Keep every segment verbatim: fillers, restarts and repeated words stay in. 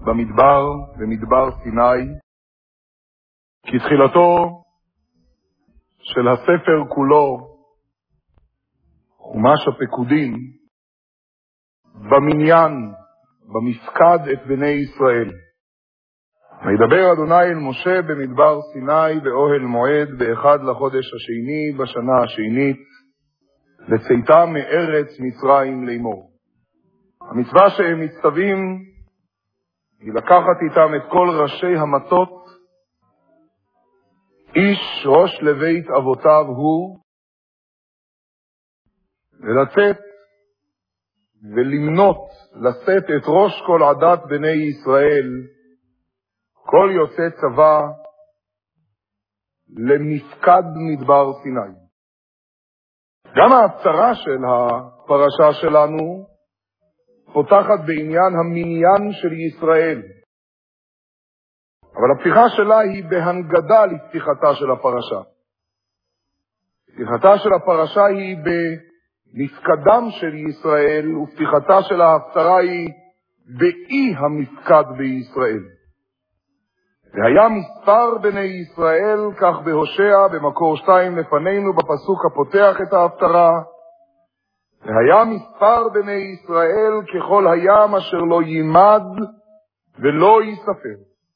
במדבר, במדבר סיני, כתחילתו של הספר כולו, חומש הפקודים, במניין, במפקד את בני ישראל. וידבר אדוני אל משה במדבר סיני באוהל מועד באחד לחודש השני בשנה השנית, לצאתם מארץ מצרים לאמור. המצווה שהם מצטווים היא לקחת איתם את כל ראשי המטות, איש ראש לבית אבותיו הוא, ולצאת ולמנות, לשאת את ראש כל עדת בני ישראל, כל יוצא צבא, למפקד מדבר סיני. גם ההפצרה של הפרשה שלנו פותחת בעניין המניין של ישראל. אבל הפתיחה שלה היא בהנגדה לפתיחתה של הפרשה. פתיחתה של הפרשה היא במפקדם של ישראל, ופתיחתה של ההפצרה היא באי המפקד בישראל. והיה מספר בני ישראל, כך בהושע, במקור שתיים לפנינו, בפסוק הפותח את ההפטרה, והיה מספר בני ישראל ככל הים אשר לא יימד ולא יספר.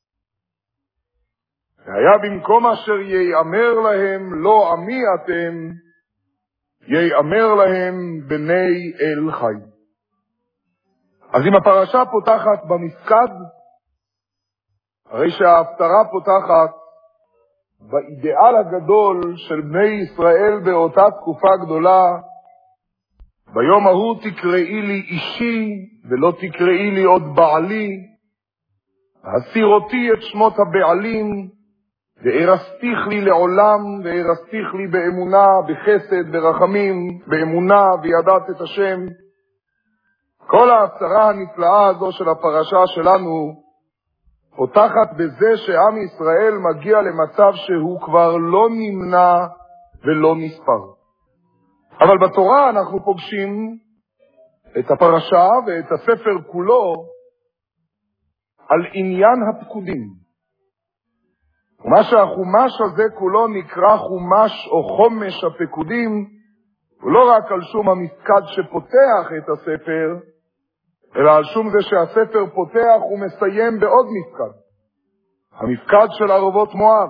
והיה במקום אשר ייאמר להם לא עמי אתם, ייאמר להם בני אל חי. אז אם הפרשה פותחת במפקד, הרי שההפטרה פותחת באידאל הגדול של בני ישראל באותה תקופה גדולה, ביום ההוא תקראי לי אישי ולא תקראי לי עוד בעלי, הסיר אותי את שמות הבעלים, וארסתיך לי לעולם, וארסתיך לי באמונה, בחסד, ברחמים, באמונה, וידעת את השם. כל ההפטרה הנפלאה הזו של הפרשה שלנו פותחת בזה שעם ישראל מגיע למצב שהוא כבר לא נמנע ולא נספר. אבל בתורה אנחנו פוגשים את הפרשה ואת הספר כולו על עניין הפקודים. ומה שהחומש הזה כולו נקרא חומש או חומש הפקודים, הוא לא רק על שום המפקד שפותח את הספר, אלא על שום זה שהספר פותח ומסיים בעוד מפקד, המפקד של ערבות מואב.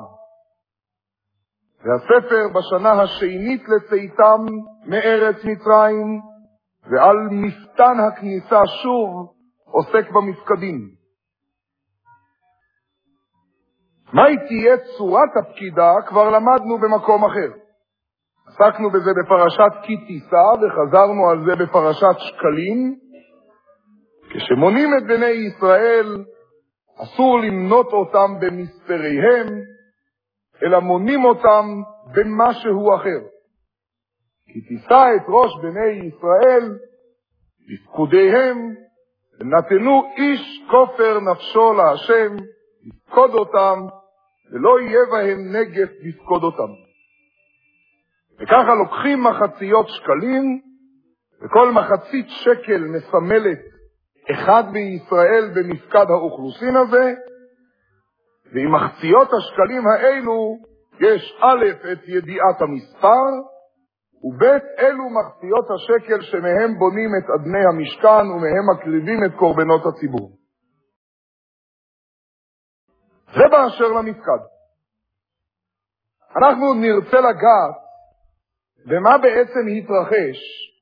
והספר בשנה השנית לצאתם מארץ מצרים, ועל מפתן הכניסה שוב עוסק במפקדים. מהי תהיה צורת הפקידה כבר למדנו במקום אחר. עסקנו בזה בפרשת כי תישא, וחזרנו על זה בפרשת שקלים. כשמונים את בני ישראל, אסור למנות אותם במספריהם, אלא מונים אותם במשהו אחר. כי תישא את ראש בני ישראל בפקודיהם, ונתנו איש כופר נפשו להשם, לפקוד אותם, ולא יהיה בהם נגף לפקוד אותם. וככה לוקחים מחציות שקלים, וכל מחצית שקל מסמלת אחד בישראל במפקד האוכלוסין הזה, ועם מחציות השקלים האלו יש א' את ידיעת המספר, וב' אלו מחציות השקל שמהם בונים את אדני המשכן ומהם מקריבים את קורבנות הציבור. זה באשר למפקד. אנחנו נרצה לגעת במה בעצם התרחש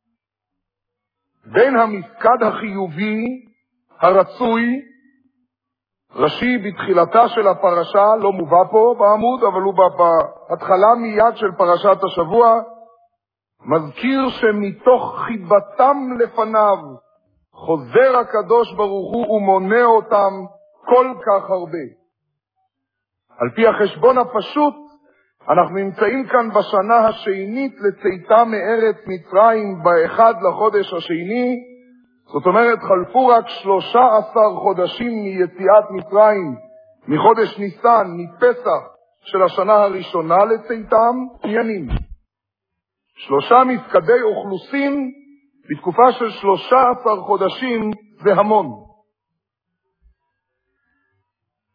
בין המפקד החיובי, הרצוי, ראשי בתחילתה של הפרשה, לא מובא פה בעמוד, אבל הוא בהתחלה מיד של פרשת השבוע, מזכיר שמתוך חיבתם לפניו חוזר הקדוש ברוך הוא ומונה אותם כל כך הרבה. על פי החשבון הפשוט, אנחנו נמצאים כאן בשנה השנית לצאתם מארץ מצרים באחד לחודש השני, זאת אומרת חלפו רק שלושה עשר חודשים מיציאת מצרים, מחודש ניסן, מפסח של השנה הראשונה לצאתם, עניינים. שלושה מפקדי אוכלוסין בתקופה של שלושה עשר חודשים זה המון.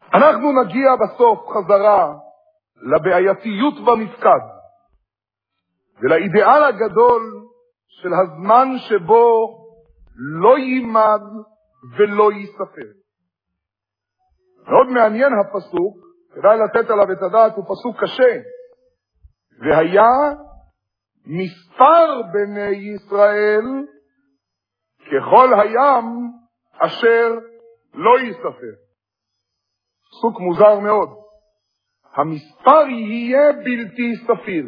אנחנו נגיע בסוף חזרה לבעייתיות במפקד, ולאידיאל הגדול של הזמן שבו לא יימד ולא ייספר. מאוד מעניין הפסוק, כדאי לתת עליו את הדעת, הוא פסוק קשה. והיה מספר בני ישראל ככל הים אשר לא ייספר. פסוק מוזר מאוד. המספר יהיה בלתי ספיר.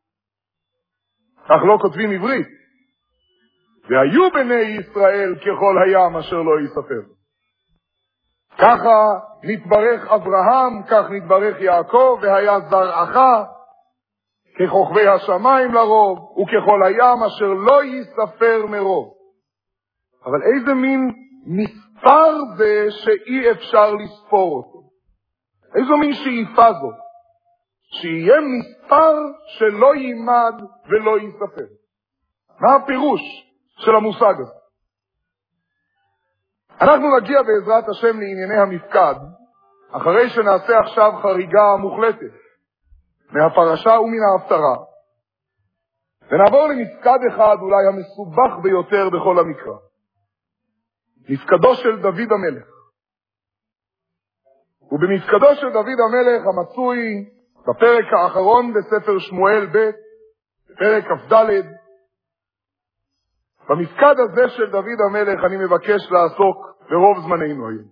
כך לא כותבים עברית. והיו בני ישראל ככל הים אשר לא ייספר. ככה נתברך אברהם, כך נתברך יעקב, והיה זרעך ככוכבי השמיים לרוב, וככל הים אשר לא ייספר מרוב. אבל איזה מין מספר זה שאי אפשר לספור אותו? איזו מין שאיפה זו? שיהיה מספר שלא יימד ולא ייספר. מה הפירוש של המושג הזה? אנחנו נגיע בעזרת השם לענייני המפקד, אחרי שנעשה עכשיו חריגה מוחלטת מהפרשה ומן ההפטרה, ונעבור למפקד אחד אולי המסובך ביותר בכל המקרא, מפקדו של דוד המלך. ובמפקדו של דוד המלך המצוי בפרק האחרון בספר שמואל ב', פרק כ"ד, במפקד הזה של דוד המלך אני מבקש לעסוק ברוב זמננו היום.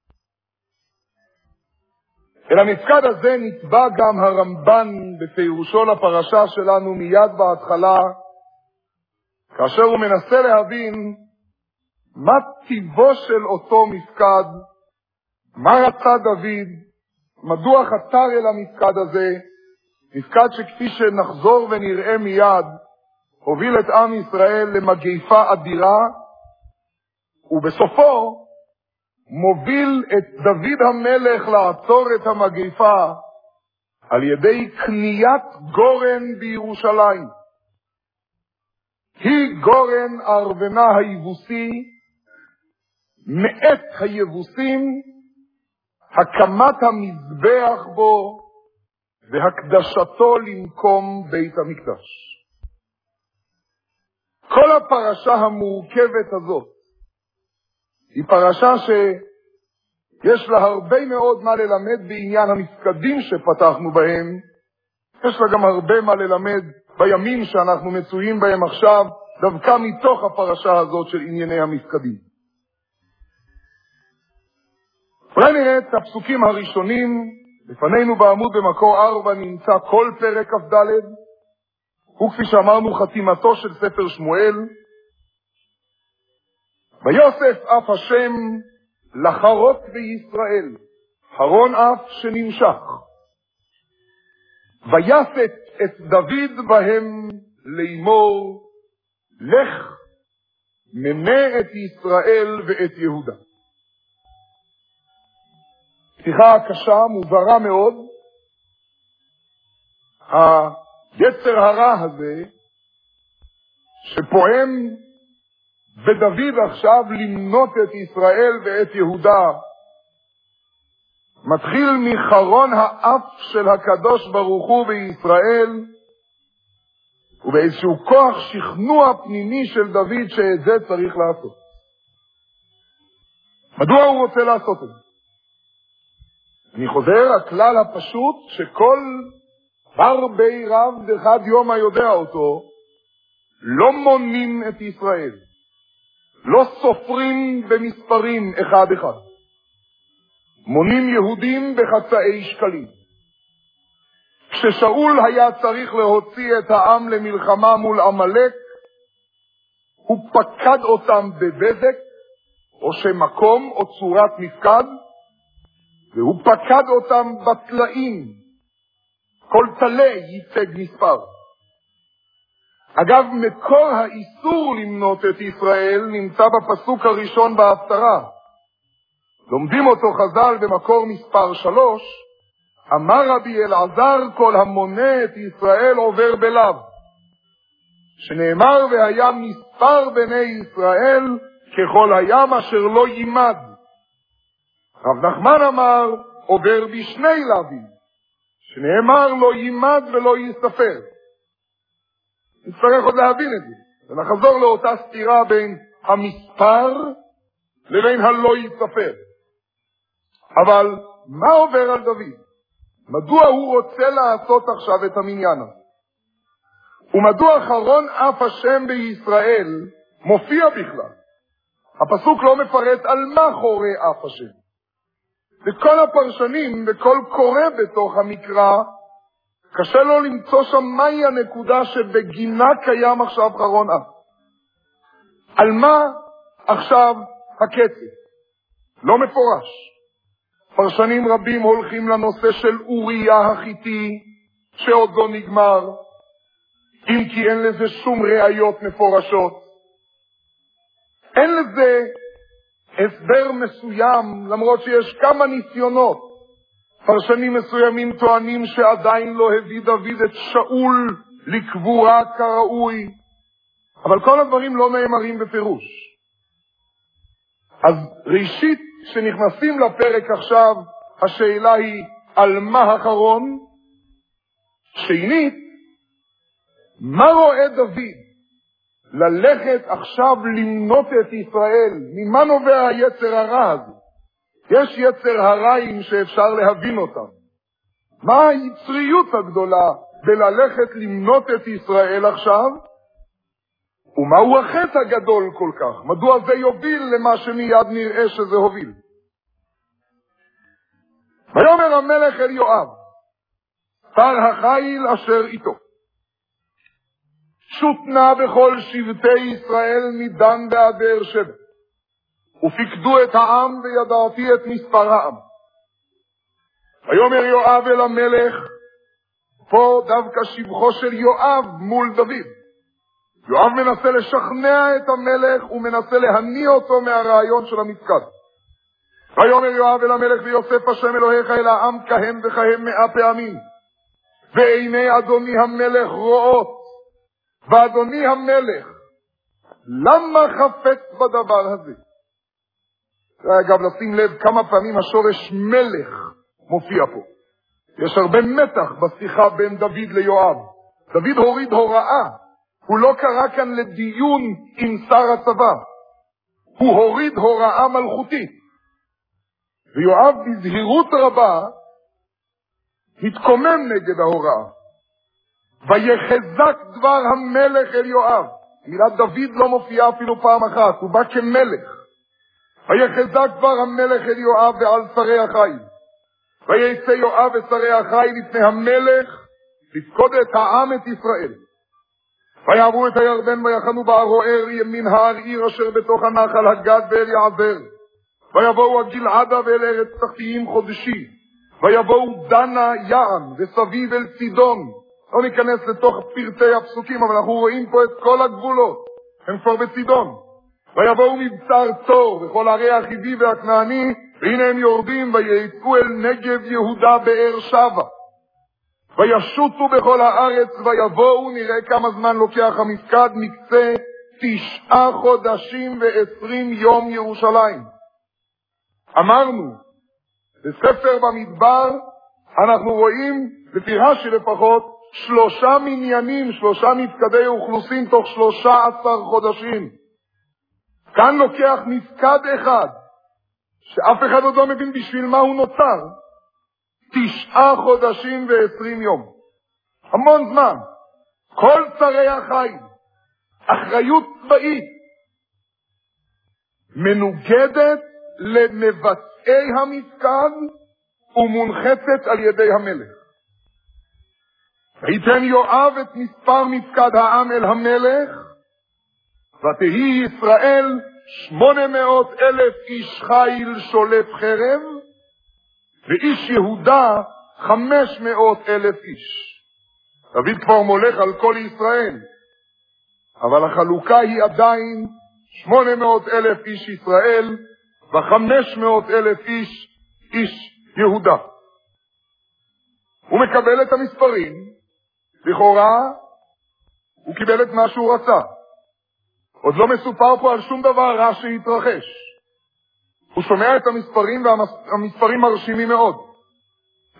אל המפקד הזה נתבע גם הרמב"ן בפירושו לפרשה שלנו מיד בהתחלה, כאשר הוא מנסה להבין מה טיבו של אותו מפקד, מה רצה דוד, מדוע חתר אל המפקד הזה, מפקד שכפי שנחזור ונראה מיד, הוביל את עם ישראל למגפה אדירה, ובסופו מוביל את דוד המלך לעצור את המגפה על ידי קניית גורן בירושלים. היא גורן ארוונה היבוסי, מאת היבוסים, הקמת המזבח בו והקדשתו למקום בית המקדש. כל הפרשה המורכבת הזאת היא פרשה שיש לה הרבה מאוד מה ללמד בעניין המפקדים שפתחנו בהם. יש לה גם הרבה מה ללמד בימים שאנחנו מצויים בהם עכשיו, דווקא מתוך הפרשה הזאת של ענייני המפקדים. אולי נראה את הפסוקים הראשונים. לפנינו בעמוד במקור ארבע נמצא כל פרק כ"ד, וכפי שאמרנו חתימתו של ספר שמואל. ויוסף אף השם לחרות בישראל, חרון אף שנמשך. ויסת את דוד בהם לאמור, לך מנה את ישראל ואת יהודה. פתיחה קשה, מוזרה מאוד. היצר הרע הזה שפועם בדוד עכשיו למנות את ישראל ואת יהודה, מתחיל מחרון האף של הקדוש ברוך הוא בישראל, ובאיזשהו כוח שכנוע פנימי של דוד שאת זה צריך לעשות. מדוע הוא רוצה לעשות את זה? אני חוזר, הכלל הפשוט שכל בר בי רב דחד יומא יודע אותו, לא מונים את ישראל, לא סופרים במספרים אחד אחד, מונים יהודים בחצאי שקלים. כששאול היה צריך להוציא את העם למלחמה מול עמלק, הוא פקד אותם בבזק או שמקום או צורת מפקד, והוא פקד אותם בטלאים, כל טלה ייצג מספר. אגב, מקור האיסור למנות את ישראל נמצא בפסוק הראשון בהפטרה. לומדים אותו חז"ל במקור מספר שלוש, אמר רבי אלעזר כל המונה את ישראל עובר בלב, שנאמר והיה מספר בני ישראל ככל הים אשר לא יימד. רב נחמן אמר עובר בשני לאווים, שנאמר לא יימד ולא יספר. נצטרך עוד להבין את זה, ונחזור לאותה סתירה בין המספר לבין הלא יספר. אבל מה עובר על דוד? מדוע הוא רוצה לעשות עכשיו את המניין הזה? ומדוע אחרון אף השם בישראל מופיע בכלל? הפסוק לא מפרט על מה חורה אף השם. וכל הפרשנים וכל קורא בתוך המקרא, קשה לו למצוא שם מהי הנקודה שבגינה קיים עכשיו אחרון אף. על מה עכשיו הקצף? לא מפורש. פרשנים רבים הולכים לנושא של אוריה החיתי, שעוד לא נגמר, אם כי אין לזה שום ראיות מפורשות. אין לזה הסבר מסוים, למרות שיש כמה ניסיונות. פרשנים מסוימים טוענים שעדיין לא הביא דוד את שאול לקבורה כראוי, אבל כל הדברים לא נאמרים בפירוש. אז ראשית, כשנכנסים לפרק עכשיו, השאלה היא על מה האחרון? שנית, מה רואה דוד ללכת עכשיו למנות את ישראל? ממה נובע היצר הרע הזה? יש יצר הרעים שאפשר להבין אותם. מה היצריות הגדולה בללכת למנות את ישראל עכשיו? ומהו החטא הגדול כל כך? מדוע זה יוביל למה שמיד נראה שזה הוביל? ויאמר המלך אל יואב, שר החיל אשר איתו, שוט נא בכל שבטי ישראל מדן ועד באר שבע, ופיקדו את העם וידעתי את מספר העם. ויאמר יואב אל המלך, פה דווקא שבחו של יואב מול דוד. יואב מנסה לשכנע את המלך ומנסה להניע אותו מהרעיון של המפקד. ויאמר יואב אל המלך, ויוסף השם אלוהיך אל העם כהם וכהם מאה פעמים, ועיני אדוני המלך רואות, ואדוני המלך למה חפץ בדבר הזה? אגב, לשים לב כמה פעמים השורש מלך מופיע פה. יש הרבה מתח בשיחה בין דוד ליואב. דוד הוריד הוראה, הוא לא קרא כאן לדיון עם שר הצבא, הוא הוריד הוראה מלכותית. ויואב בזהירות רבה התקומם נגד ההוראה. ויחזק דבר המלך אל יואב. מילת דוד לא מופיעה אפילו פעם אחת, הוא בא כמלך. ויחזק דבר המלך אל יואב ועל שרי החיל. ויצא יואב ושרי החיל לפני המלך לפקוד את העם את ישראל. ויעברו את הירדן ויחנו בערוער ימין ההר עיר אשר בתוך הנחל הגד ואל יעזר. ויבואו הגלעדה ואל ארץ תחתיים חודשי. ויבואו דנה יען וסביב אל צידון. לא ניכנס לתוך פרטי הפסוקים, אבל אנחנו רואים פה את כל הגבולות. הם כבר בצידון. ויבואו מבצר צור וכל ערי החיבי והכנעני, והנה הם יורדים ויצאו אל נגב יהודה באר שבע. וישוטו בכל הארץ ויבואו, נראה כמה זמן לוקח המפקד, מקצה תשעה חודשים ועשרים יום ירושלים. אמרנו, בספר במדבר אנחנו רואים, לפי רש"י לפחות, שלושה מניינים, שלושה מפקדי אוכלוסין תוך שלושה עשר חודשים. כאן לוקח מפקד אחד, שאף אחד עוד לא מבין בשביל מה הוא נוצר, תשעה חודשים ועשרים יום. המון זמן. כל שרי החיל, אחריות צבאית, מנוגדת למבצעי המפקד ומונחצת על ידי המלך. ויתן יואב את מספר מפקד העם אל המלך, ותהי ישראל שמונה מאות אלף איש חיל שולף חרב, ואיש יהודה חמש מאות אלף איש. דוד כבר מולך על כל ישראל, אבל החלוקה היא עדיין שמונה מאות אלף איש ישראל, וחמש מאות אלף איש איש יהודה. הוא מקבל את המספרים, לכאורה הוא קיבל את מה שהוא רצה. עוד לא מסופר פה על שום דבר רע שהתרחש. הוא שומע את המספרים והמספרים מרשימים מאוד.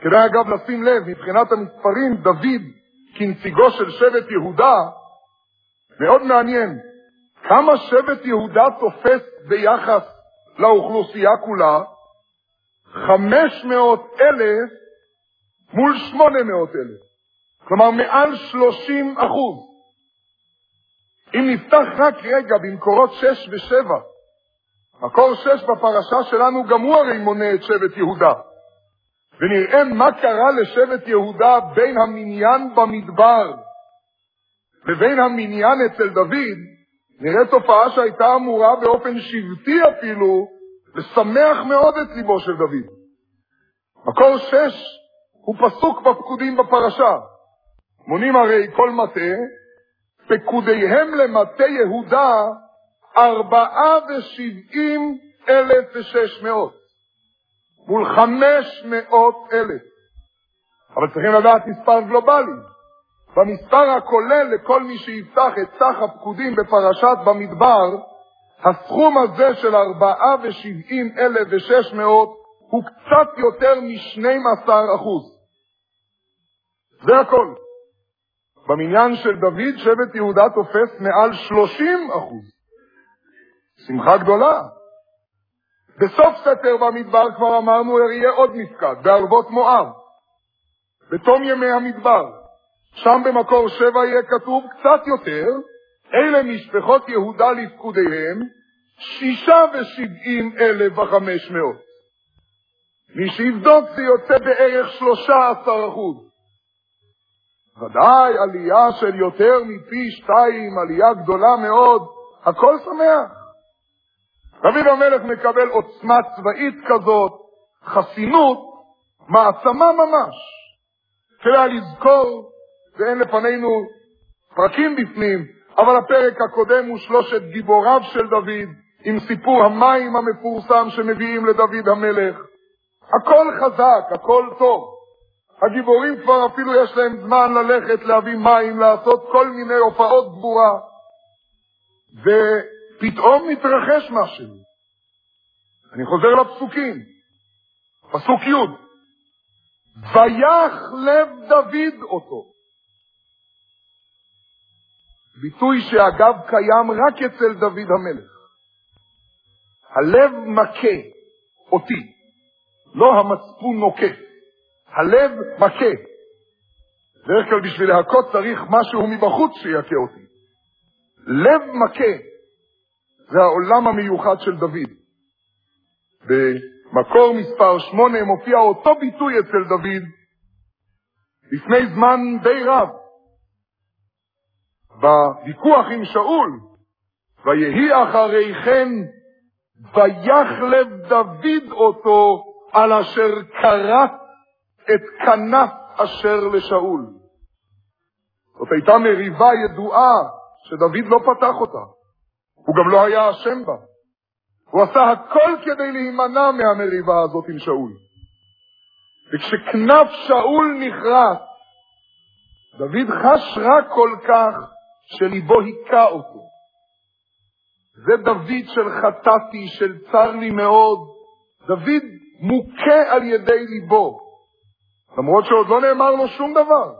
כדאי אגב לשים לב, מבחינת המספרים, דוד כנציגו של שבט יהודה, מאוד מעניין, כמה שבט יהודה תופס ביחס לאוכלוסייה כולה? חמש מאות אלף מול שמונה מאות אלף. כלומר, מעל שלושים אחוז. אם נפתח רק רגע במקורות שש ושבע, מקור שש בפרשה שלנו גם הוא הרי מונה את שבט יהודה. ונראה מה קרה לשבט יהודה בין המניין במדבר לבין המניין אצל דוד, נראה תופעה שהייתה אמורה באופן שבטי אפילו לשמח מאוד את ליבו של דוד. מקור שש הוא פסוק בפקודים בפרשה. מונים הרי כל מטה, פקודיהם למטה יהודה ארבעה ושבעים אלף ושש מאות. מול חמש מאות אלף. אבל צריכים לדעת מספר גלובלי. במספר הכולל לכל מי שיפתח את סך הפקודים בפרשת במדבר, הסכום הזה של ארבעה ושבעים אלף ושש מאות הוא קצת יותר משנים עשר אחוז. זה הכל. במניין של דוד שבט יהודה תופס מעל שלושים אחוז. שמחה גדולה. בסוף ספר במדבר כבר אמרנו יהיה עוד מפקד, בערבות מואב. בתום ימי המדבר. שם במקור שבע יהיה כתוב קצת יותר, אלה משפחות יהודה לפקודיהם, שישה ושבעים אלף וחמש מאות. מי שיבדוק זה יוצא בערך שלושה עשר אחוז. ודאי עלייה של יותר מפי שתיים, עלייה גדולה מאוד, הכל שמח. דוד המלך מקבל עוצמה צבאית כזאת, חסינות, מעצמה ממש. כדאי לזכור, ואין לפנינו פרקים בפנים, אבל הפרק הקודם הוא שלושת גיבוריו של דוד, עם סיפור המים המפורסם שמביאים לדוד המלך. הכל חזק, הכל טוב. הגיבורים כבר אפילו יש להם זמן ללכת להביא מים, לעשות כל מיני הופעות גבורה. ופתאום מתרחש משהו. אני חוזר לפסוקים. פסוק י' ויח לב דוד אותו. ביטוי שאגב קיים רק אצל דוד המלך. הלב מכה אותי, לא המצפון נוקה. הלב מכה. דרך כלל בשביל להכות צריך משהו מבחוץ שיכה אותי. לב מכה. זה העולם המיוחד של דוד. במקור מספר שמונה מופיע אותו ביטוי אצל דוד לפני זמן די רב. בוויכוח עם שאול, ויהי אחרי כן, ויח לב דוד אותו על אשר קראת את כנף אשר לשאול. זאת הייתה מריבה ידועה שדוד לא פתח אותה. הוא גם לא היה אשם בה. הוא עשה הכל כדי להימנע מהמריבה הזאת עם שאול. וכשכנף שאול נחרט, דוד חש רק כל כך שליבו היכה אותו. זה דוד של חטאתי, של צר לי מאוד. דוד מוכה על ידי ליבו, למרות שעוד לא נאמר לו שום דבר.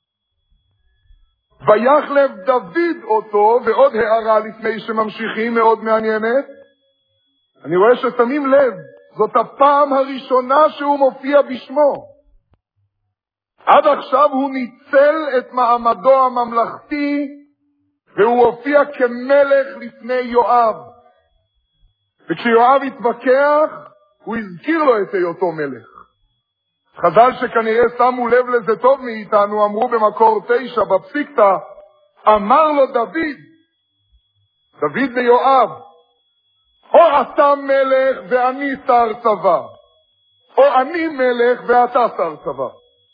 ויח לב דוד אותו, ועוד הערה לפני שממשיכים מאוד מעניינת. אני רואה ששמים לב, זאת הפעם הראשונה שהוא מופיע בשמו. עד עכשיו הוא ניצל את מעמדו הממלכתי, והוא הופיע כמלך לפני יואב. וכשיואב התווכח, הוא הזכיר לו את היותו מלך. חז"ל שכנראה שמו לב לזה טוב מאיתנו, אמרו במקור תשע, בפסיקתא, אמר לו דוד, דוד ויואב, או אתה מלך ואני שר צבא, או אני מלך ואתה שר צבא.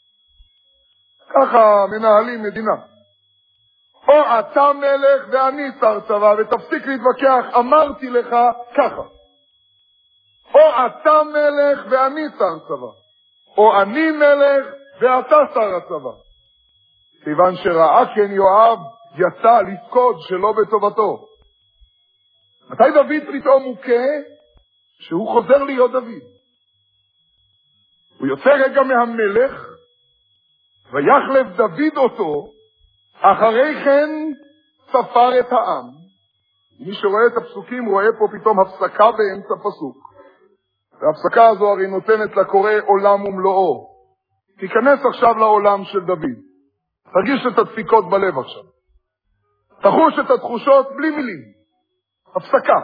ככה מנהלים מדינה. או אתה מלך ואני שר צבא, ותפסיק להתווכח, אמרתי לך ככה. או אתה מלך ואני שר צבא, או אני מלך ואתה שר הצבא. כיוון שראה כן יואב יצא לפקוד שלא בטובתו. מתי דוד פתאום מוכה? שהוא חוזר להיות דוד. הוא הוא יוצא רגע מהמלך, ויחלף דוד אותו, אחרי כן ספר את העם. מי שרואה את הפסוקים רואה פה פתאום הפסקה באמצע פסוק. וההפסקה הזו הרי נותנת לקורא עולם ומלואו. תיכנס עכשיו לעולם של דוד. תרגיש את הדפיקות בלב עכשיו. תחוש את התחושות בלי מילים. הפסקה.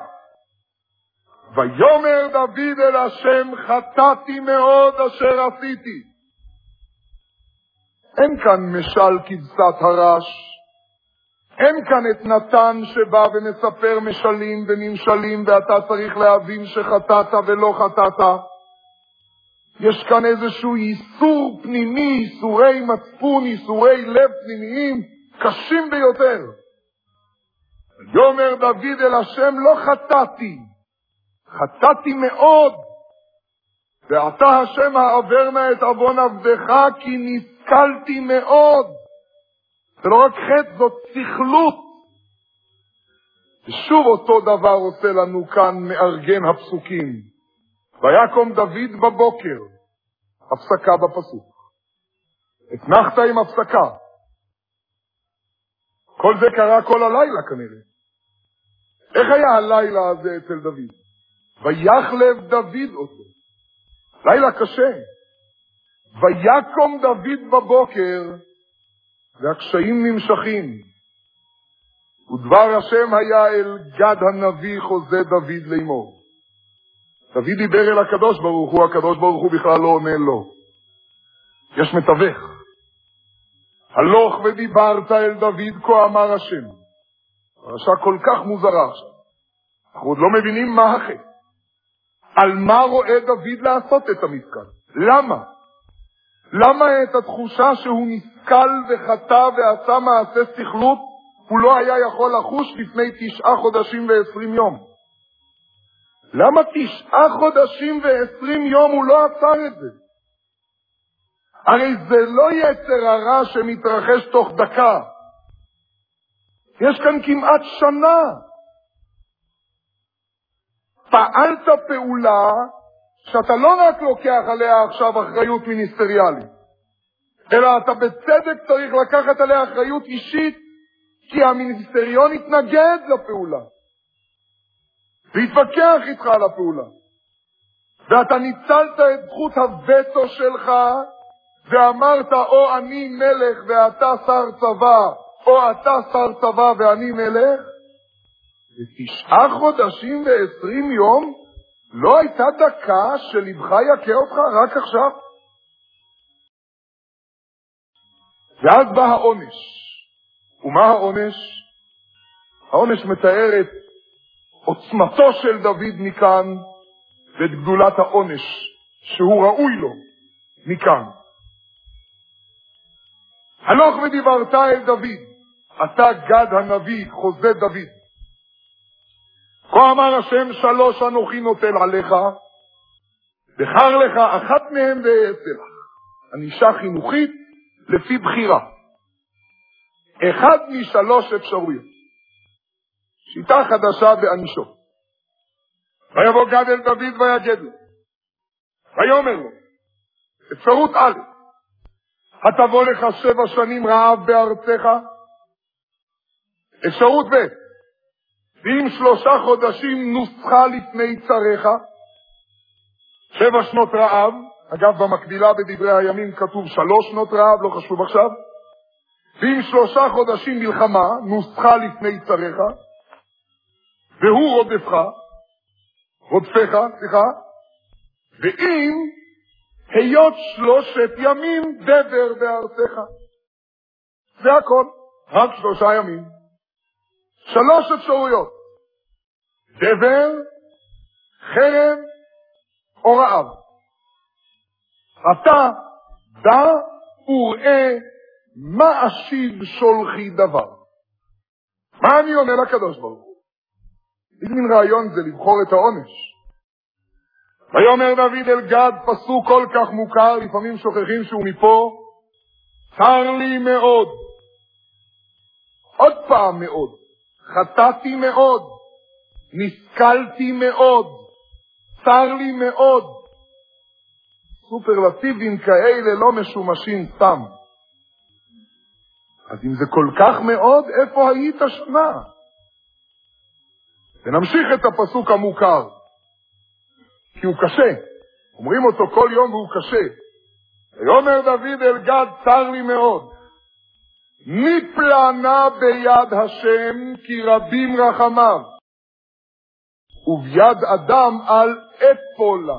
ויאמר דוד אל השם, חטאתי מאוד אשר עשיתי. אין כאן משל כבשת הרש. אין כאן את נתן שבא ומספר משלים ונמשלים, ואתה צריך להבין שחטאת ולא חטאת. יש כאן איזשהו איסור פנימי, איסורי מצפון, איסורי לב פנימיים, קשים ביותר. יאמר דוד אל השם, לא חטאתי, חטאתי מאוד. ואתה השם העבר נא את עוון עבדך, כי נשכלתי מאוד. זה לא רק חטא, זאת סכלות. ושוב אותו דבר עושה לנו כאן מארגן הפסוקים. ויקום דוד בבוקר, הפסקה בפסוק. התנחת עם הפסקה. כל זה קרה כל הלילה כנראה. איך היה הלילה הזה אצל דוד? ויחלף דוד אותו. לילה קשה. ויקום דוד בבוקר, והקשיים נמשכים. ודבר השם היה אל גד הנביא חוזה דוד לאמור. דוד דיבר אל הקדוש ברוך הוא, הקדוש ברוך הוא בכלל לא עונה לו. יש מתווך. הלוך ודיברת אל דוד כה אמר השם. פרשה כל כך מוזרה עכשיו. אנחנו עוד לא מבינים מה החטא. על מה רואה דוד לעשות את המזכר? למה? למה את התחושה שהוא נסכל וחטא ועשה מעשה סכלות הוא לא היה יכול לחוש לפני תשעה חודשים ועשרים יום? למה תשעה חודשים ועשרים יום הוא לא עצר את זה? הרי זה לא יצר הרע שמתרחש תוך דקה. יש כאן כמעט שנה. פעלת פעולה שאתה לא רק לוקח עליה עכשיו אחריות מיניסטריאלית, אלא אתה בצדק צריך לקחת עליה אחריות אישית, כי המיניסטריון התנגד לפעולה. והתווכח איתך על הפעולה. ואתה ניצלת את זכות הווטו שלך, ואמרת או אני מלך ואתה שר צבא, או אתה שר צבא ואני מלך, ותשעה חודשים ועשרים יום לא הייתה דקה שלבך יקה אותך רק עכשיו. ואז בא העונש. ומה העונש? העונש מתאר את עוצמתו של דוד מכאן, ואת גדולת העונש שהוא ראוי לו מכאן. הלוך ודיברת אל דוד, אתה גד הנביא חוזה דוד. כה אמר השם, שלוש אנוכי נוטל עליך, בחר לך אחת מהם ואעשה לך. ענישה חינוכית לפי בחירה. אחד משלוש אפשרויות. שיטה חדשה בענישו. ויבוא גד אל דוד ויגד לו. ויאמר לו, אפשרות א', התבוא לך שבע שנים רעב בארצך. אפשרות ב', ואם שלושה חודשים נוסחה לפני צריך, שבע שנות רעב. אגב, במקבילה בדברי הימים כתוב שלוש שנות רעב, לא חשוב עכשיו. ואם שלושה חודשים מלחמה נוסחה לפני צריך, והוא רודפך, רודפך, סליחה, ואם היות שלושת ימים דבר בארצך. זה הכל, רק שלושה ימים. שלוש אפשרויות. דבר, חרב או רעב. אתה דע וראה מה אשיב שולחי דבר. מה אני אומר לקדוש ברוך הוא? איזה מין רעיון זה לבחור את העונש. ויאמר דוד אל גד, פסוק כל כך מוכר, לפעמים שוכחים שהוא מפה, צר לי מאוד. עוד פעם מאוד. חטאתי מאוד. נסכלתי מאוד. צר לי מאוד. סופרלטיבים כאלה לא משומשים סתם. אז אם זה כל כך מאוד, איפה היית שנה? ונמשיך את הפסוק המוכר, כי הוא קשה. אומרים אותו כל יום והוא קשה. ויאמר דוד אל גד, צר לי מאוד. מי פלנה ביד השם כי רבים רחמיו, וביד אדם על אפולה.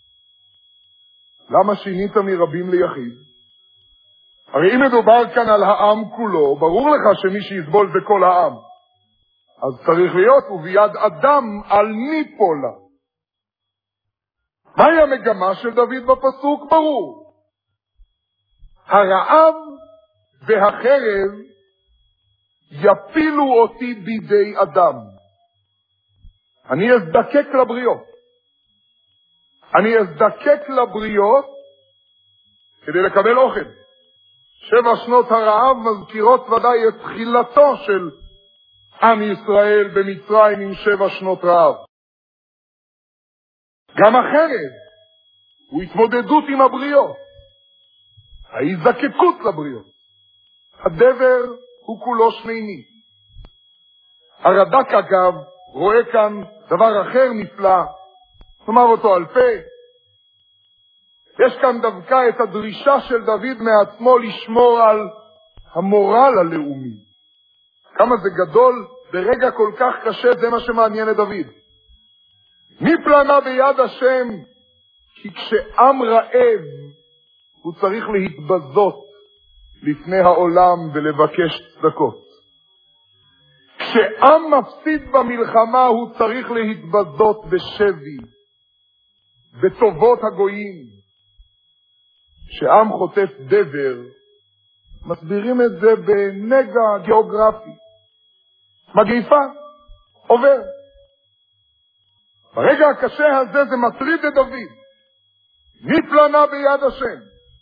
למה שינית מרבים ליחיד? הרי אם מדובר כאן על העם כולו, ברור לך שמי שיסבול זה כל העם. אז צריך להיות וביד אדם על ניפולה. מהי המגמה של דוד בפסוק? ברור. הרעב והחרב יפילו אותי בידי אדם. אני אזדקק לבריות. אני אזדקק לבריות כדי לקבל אוכל. שבע שנות הרעב מזכירות ודאי את תחילתו של עם ישראל במצרים עם שבע שנות רעב. גם החרב הוא התמודדות עם הבריות, ההזדקקות לבריות. הדבר הוא כולו שמיני. הרד"ק אגב רואה כאן דבר אחר נפלא, נאמר אותו על פה. יש כאן דווקא את הדרישה של דוד מעצמו לשמור על המורל הלאומי. כמה זה גדול ברגע כל כך קשה, זה מה שמעניין את דוד. מי פלנה ביד השם? כי כשעם רעב הוא צריך להתבזות לפני העולם ולבקש צדקות. כשעם מפסיד במלחמה הוא צריך להתבזות בשבי, בטובות הגויים. כשעם חוטף דבר, מסבירים את זה בנגע גיאוגרפי. מגיפה, עובר. ברגע הקשה הזה זה מטריד את דוד. מי פלנה ביד השם?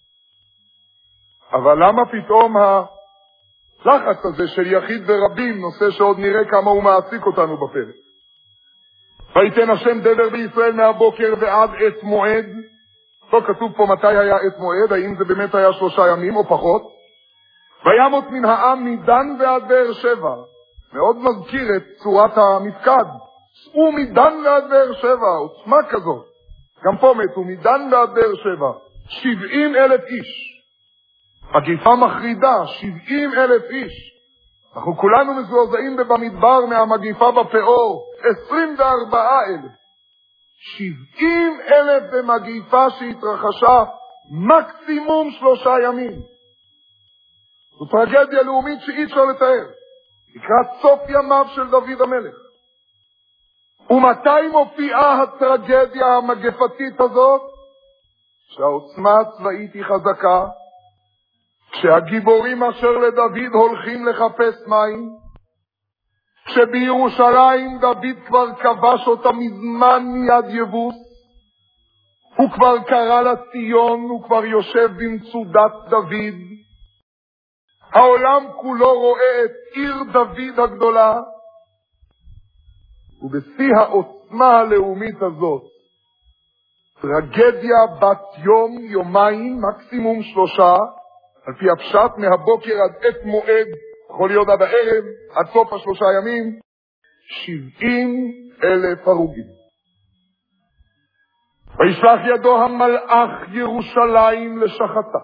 אבל למה פתאום הלחץ הזה של יחיד ורבים, נושא שעוד נראה כמה הוא מעסיק אותנו בפרק. ויתן השם דבר בישראל מהבוקר ועד עת מועד. לא כתוב פה מתי היה עת מועד, האם זה באמת היה שלושה ימים או פחות. וימות מן העם מדן ועד באר שבע. מאוד מזכיר את צורת המפקד. צאו מדן ועד באר שבע, עוצמה כזאת. גם פה מתו מדן ועד באר שבע. שבעים אלף איש. מגיפה מחרידה, שבעים אלף איש. אנחנו כולנו מזועזעים במדבר מהמגיפה בפאור, עשרים וארבעה אלף. שבעים אלף במגיפה שהתרחשה מקסימום שלושה ימים. זו טרגדיה לאומית שאי אפשר לתאר. לקראת סוף ימיו של דוד המלך. ומתי מופיעה הטרגדיה המגפתית הזאת? שהעוצמה הצבאית היא חזקה, כשהגיבורים אשר לדוד הולכים לחפש מים, כשבירושלים דוד כבר כבש אותה מזמן מיד יבוס, הוא כבר קרא לציון, הוא כבר יושב במצודת דוד, העולם כולו רואה את עיר דוד הגדולה, ובשיא העוצמה הלאומית הזאת, טרגדיה בת יום, יומיים, מקסימום שלושה, על פי הפשט מהבוקר עד עת מועד, יכול להיות עד הערב, עד סוף השלושה ימים, שבעים אלף הרוגים. וישלח ידו המלאך ירושלים לשחתה.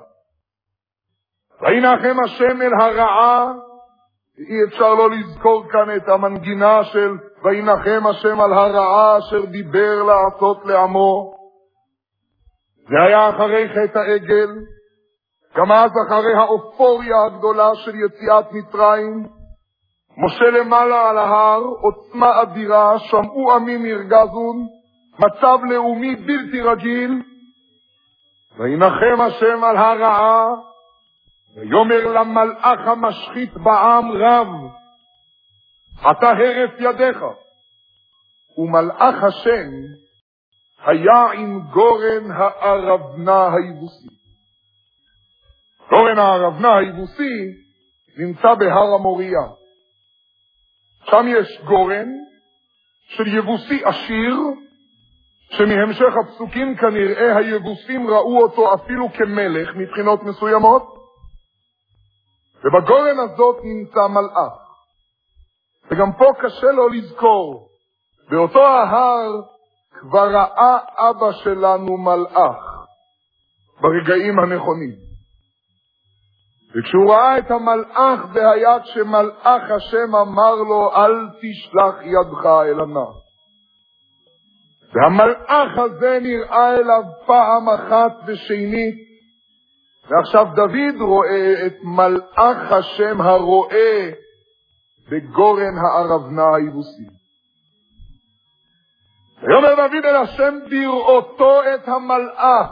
וינחם השם אל הרעה, אי אפשר לא לזכור כאן את המנגינה של וינחם השם על הרעה אשר דיבר לעשות לעמו. זה היה אחרי חטא העגל, גם אז אחרי האופוריה הגדולה של יציאת מצרים, משה למעלה על ההר, עוצמה אדירה, שמעו עמים ירגזון, מצב לאומי בלתי רגיל, וינחם השם על הרעה, ויאמר למלאך המשחית בעם רב, אתה הרף ידיך, ומלאך השם היה עם גורן הערבנה היבוסי. גורן הערבנה היבוסי נמצא בהר המוריה. שם יש גורן של יבוסי עשיר, שמהמשך הפסוקים כנראה היבוסים ראו אותו אפילו כמלך מבחינות מסוימות, ובגורן הזאת נמצא מלאך. וגם פה קשה לו לזכור, באותו ההר כבר ראה אבא שלנו מלאך ברגעים הנכונים. וכשהוא ראה את המלאך, זה היה כשמלאך השם אמר לו, אל תשלח ידך אל הנער. והמלאך הזה נראה אליו פעם אחת ושנית, ועכשיו דוד רואה את מלאך השם הרואה בגורן הארבנה היבוסי. ויאמר דוד אל השם בראותו את המלאך.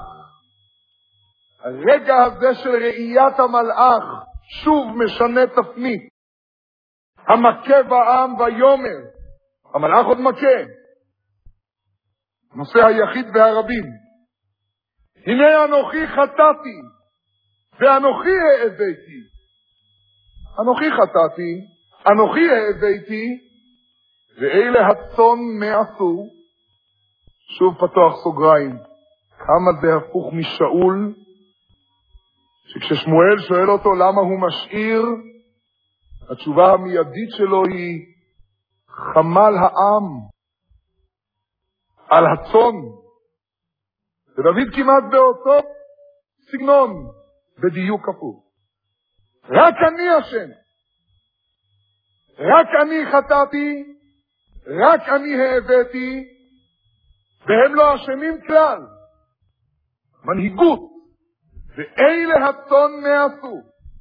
הרגע הזה של ראיית המלאך שוב משנה תפנית. המכה בעם ויאמר, המלאך עוד מכה, נושא היחיד והרבים. הנה אנוכי חטאתי, ואנוכי העזיתי. אנוכי חטאתי, אנוכי העזיתי, ואלה הצאן מעשו. שוב פתוח סוגריים. כמה זה הפוך משאול, שכששמואל שואל אותו למה הוא משאיר, התשובה המיידית שלו היא חמל העם על הצאן. ודוד כמעט באותו סגנון, בדיוק הפוך. רק אני אשם, רק אני חטאתי, רק אני העבדתי, והם לא אשמים כלל. מנהיגות, ואלה הצאן נעשו.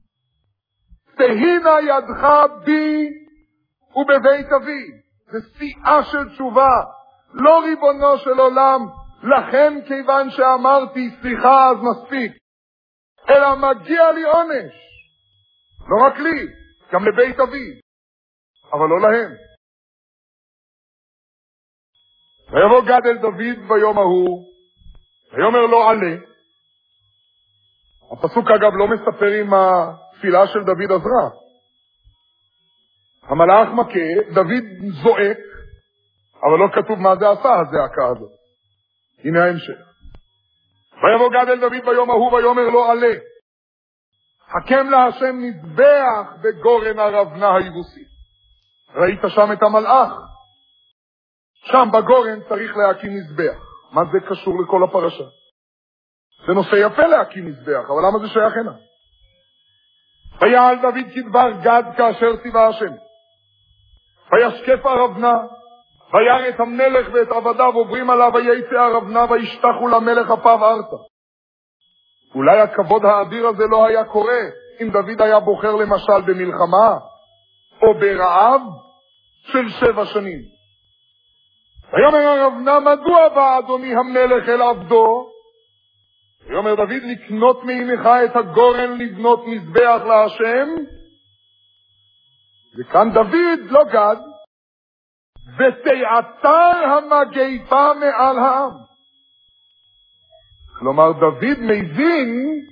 תהינה ידך בי ובבית אבי. זה שיאה של תשובה, לא ריבונו של עולם, לכן כיוון שאמרתי סליחה אז מספיק, אלא מגיע לי עונש, לא רק לי, גם לבית אבי, אבל לא להם. ויבוא גד אל דוד ביום ההוא, ויאמר לו עלה. הפסוק אגב לא מספר עם התפילה של דוד עזרה. המלאך מכה, דוד זועק, אבל לא כתוב מה זה עשה, הזעקה הזאת. הנה ההמשך. ויבוא גד אל דוד ביום ההוא ויאמר לו עלה. חכם להשם מזבח בגורן הרבנה היבוסי. ראית שם את המלאך? שם בגורן צריך להקים מזבח. מה זה קשור לכל הפרשה? זה נושא יפה להקים מזבח, אבל למה זה שייך הנה? ויעל דוד כדבר גד כאשר ציווה השם. וישקף הרבנה, וירא את המלך ואת עבדיו עוברים עליו, ויצא הרבנה וישתחו למלך אפיו ארצה. אולי הכבוד האדיר הזה לא היה קורה אם דוד היה בוחר למשל במלחמה או ברעב של שבע שנים. ויאמר הרבנה, מדוע בא אדוני המלך אל עבדו? ויאמר דוד, לקנות מעמך את הגורן לבנות מזבח להשם. וכאן דוד לא גד, ותיעתר המגפה מעל העם. כלומר דוד מבין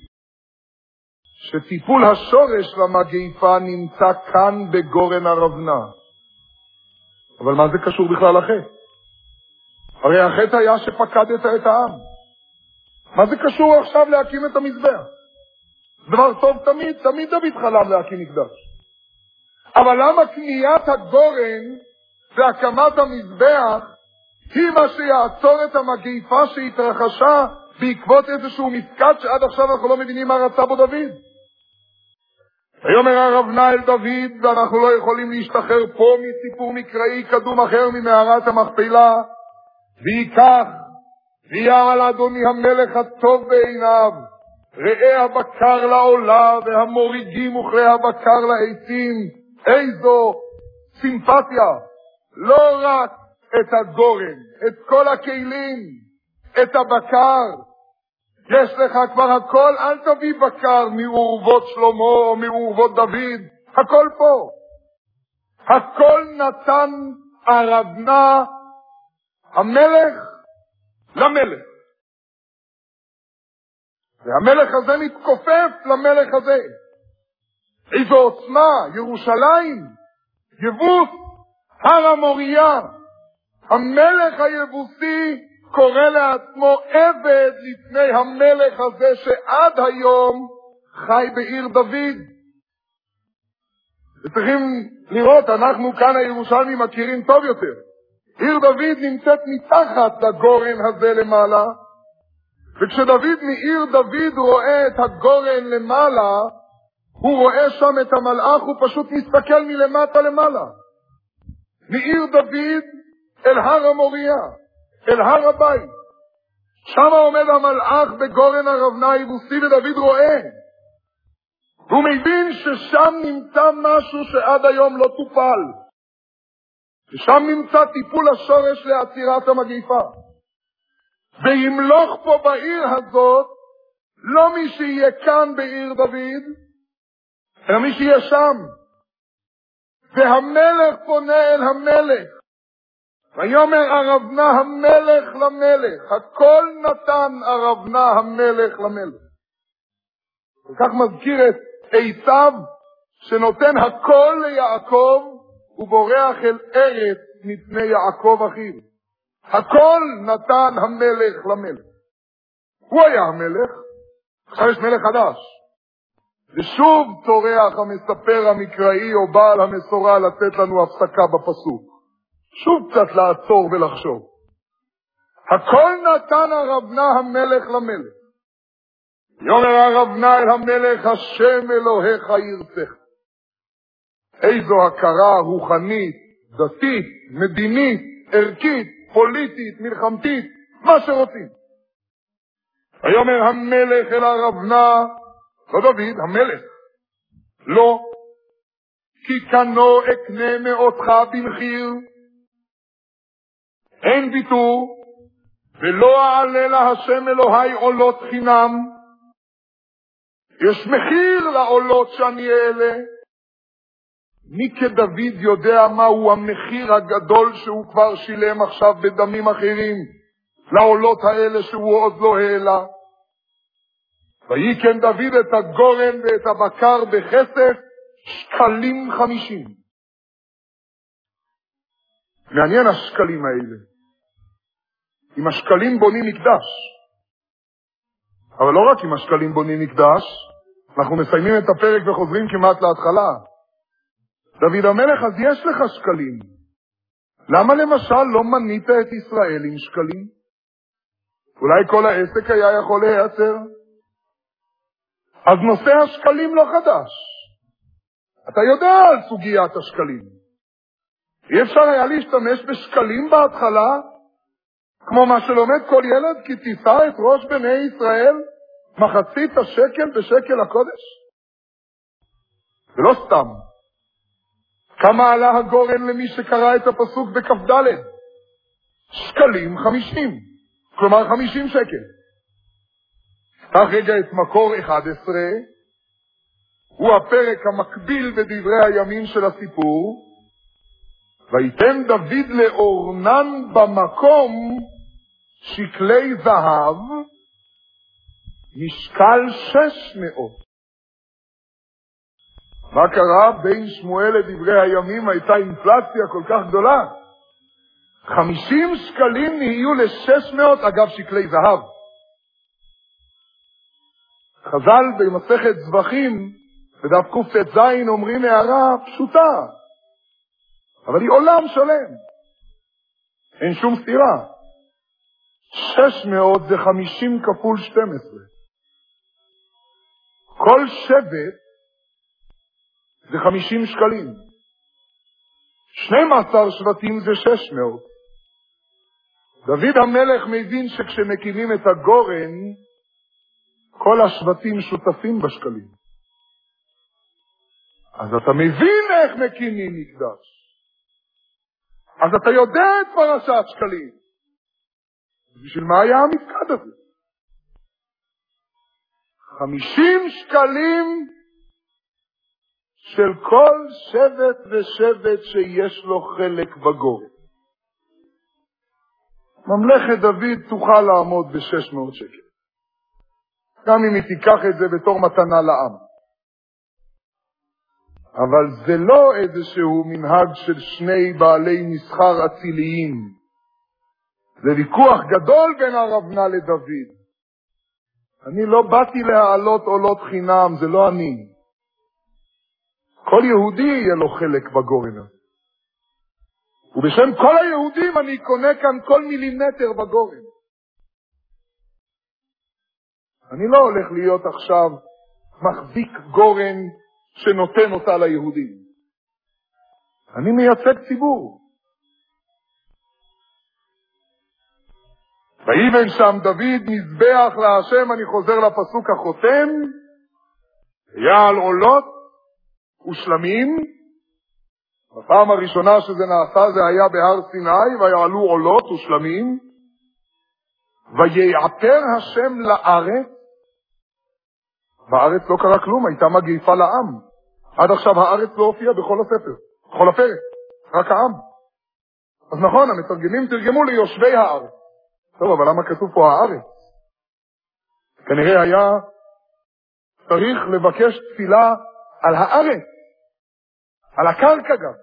שטיפול השורש למגפה נמצא כאן בגורן הרבנה. אבל מה זה קשור בכלל לחטא? הרי החטא היה שפקדת את העם. מה זה קשור עכשיו להקים את המזבח? דבר טוב תמיד, תמיד דוד חלם להקים מקדש. אבל למה קניית הגורן והקמת המזבח היא מה שיעצור את המגפה שהתרחשה בעקבות איזשהו מפקד שעד עכשיו אנחנו לא מבינים מה רצה בו דוד? ויאמר הרבנה אל דוד, ואנחנו לא יכולים להשתחרר פה מסיפור מקראי קדום אחר ממערת המכפלה, ויקח ויעל אדוני המלך הטוב בעיניו, ראה הבקר לעולה והמורידים וכלי הבקר לעצים. איזו סימפתיה, לא רק את הגורן, את כל הכלים, את הבקר. יש לך כבר הכל, אל תביא בקר מאורבות שלמה או מאורבות דוד, הכל פה. הכל נתן הרבנה המלך למלך. והמלך הזה מתכופף למלך הזה. איזו עוצמה, ירושלים, יבוס, הר המוריה. המלך היבוסי קורא לעצמו עבד לפני המלך הזה שעד היום חי בעיר דוד. וצריכים לראות, אנחנו כאן הירושלמים מכירים טוב יותר. עיר דוד נמצאת מתחת לגורן הזה למעלה, וכשדוד מעיר דוד רואה את הגורן למעלה, הוא רואה שם את המלאך, הוא פשוט מסתכל מלמטה למעלה. מעיר דוד אל הר המוריה, אל הר הבית. שם עומד המלאך בגורן ארונה היבוסי, ודוד רואה. והוא מבין ששם נמצא משהו שעד היום לא טופל. ששם נמצא טיפול השורש לעצירת המגיפה. וימלוך פה בעיר הזאת, לא מי שיהיה כאן בעיר דוד, אלא מי שיהיה שם. והמלך פונה אל המלך. ויאמר ארבנה המלך למלך. הכל נתן ארבנה המלך למלך. וכך מזכיר את עשיו, שנותן הכל ליעקב, ובורח אל ארץ מפני יעקב אחיו. הכל נתן המלך למלך. הוא היה המלך, עכשיו יש מלך חדש. ושוב תורח המספר המקראי או בעל המסורה לתת לנו הפסקה בפסוק. שוב קצת לעצור ולחשוב. הכל נתן ארבנה המלך למלך. יאמר ארבנה אל המלך, השם אלוהיך ירצך. איזו הכרה רוחנית, דתית, מדינית, ערכית, פוליטית, מלחמתית, מה שרוצים. ויאמר המלך אל ארבנה, לא דוד, המלך, לא, כי קנו אקנה מאותך במחיר, אין ויתור, ולא אעלה להשם אלוהי עולות חינם. יש מחיר לעולות שאני אעלה. מי כדוד יודע מהו המחיר הגדול שהוא כבר שילם עכשיו בדמים אחרים, לעולות האלה שהוא עוד לא העלה. ויקן דוד את הגורן ואת הבקר בכסף שקלים חמישים. מעניין השקלים האלה. עם השקלים בונים מקדש. אבל לא רק עם השקלים בונים מקדש, אנחנו מסיימים את הפרק וחוזרים כמעט להתחלה. דוד המלך, אז יש לך שקלים. למה למשל לא מנית את ישראל עם שקלים? אולי כל העסק היה יכול להיעצר? אז נושא השקלים לא חדש. אתה יודע על סוגיית השקלים. אי אפשר היה להשתמש בשקלים בהתחלה, כמו מה שלומד כל ילד, כי תישא את ראש בני ישראל מחצית השקל בשקל הקודש? ולא סתם. כמה עלה הגורן למי שקרא את הפסוק בכ"ד? שקלים חמישים. כלומר חמישים שקל. כך רגע את מקור אחד עשרה, הוא הפרק המקביל בדברי הימים של הסיפור, ויתן דוד לאורנן במקום שקלי זהב, משקל שש מאות. מה קרה? בין שמואל לדברי הימים הייתה אינפלציה כל כך גדולה. חמישים שקלים נהיו ל-שש מאות, אגב שקלי זהב. חז"ל במסכת זבחים, בדף קט"ז אומרים הערה פשוטה, אבל היא עולם שלם. אין שום סתירה. שש מאות זה חמישים כפול שתים עשרה. כל שבט זה חמישים שקלים. שנים עשר שבטים זה שש מאות. דוד המלך מבין שכשמקימים את הגורן, כל השבטים שותפים בשקלים. אז אתה מבין איך מקימים מקדש. אז אתה יודע את פרשת שקלים. בשביל מה היה המפקד הזה? חמישים שקלים של כל שבט ושבט שיש לו חלק בגורן. ממלכת דוד תוכל לעמוד ב-שש מאות שקל. גם אם היא תיקח את זה בתור מתנה לעם. אבל זה לא איזשהו מנהג של שני בעלי מסחר אציליים. זה ויכוח גדול בין הרבנה לדוד. אני לא באתי להעלות עולות חינם, זה לא אני. כל יהודי יהיה לו חלק בגורן הזה. ובשם כל היהודים אני קונה כאן כל מילימטר בגורן. אני לא הולך להיות עכשיו מחזיק גורן שנותן אותה ליהודים. אני מייצג ציבור. ויבן שם דוד מזבח להשם, אני חוזר לפסוק החותם, יעל עולות ושלמים. בפעם הראשונה שזה נעשה זה היה בהר סיני, ויעלו עולות ושלמים, ויעתר השם לארץ. בארץ לא קרה כלום, הייתה מגיפה לעם. עד עכשיו הארץ לא הופיעה בכל הספר, בכל הפרק, רק העם. אז נכון, המתרגמים תרגמו ליושבי הארץ. טוב, אבל למה כתוב פה הארץ? כנראה היה צריך לבקש תפילה על הארץ, על הקרקע גם.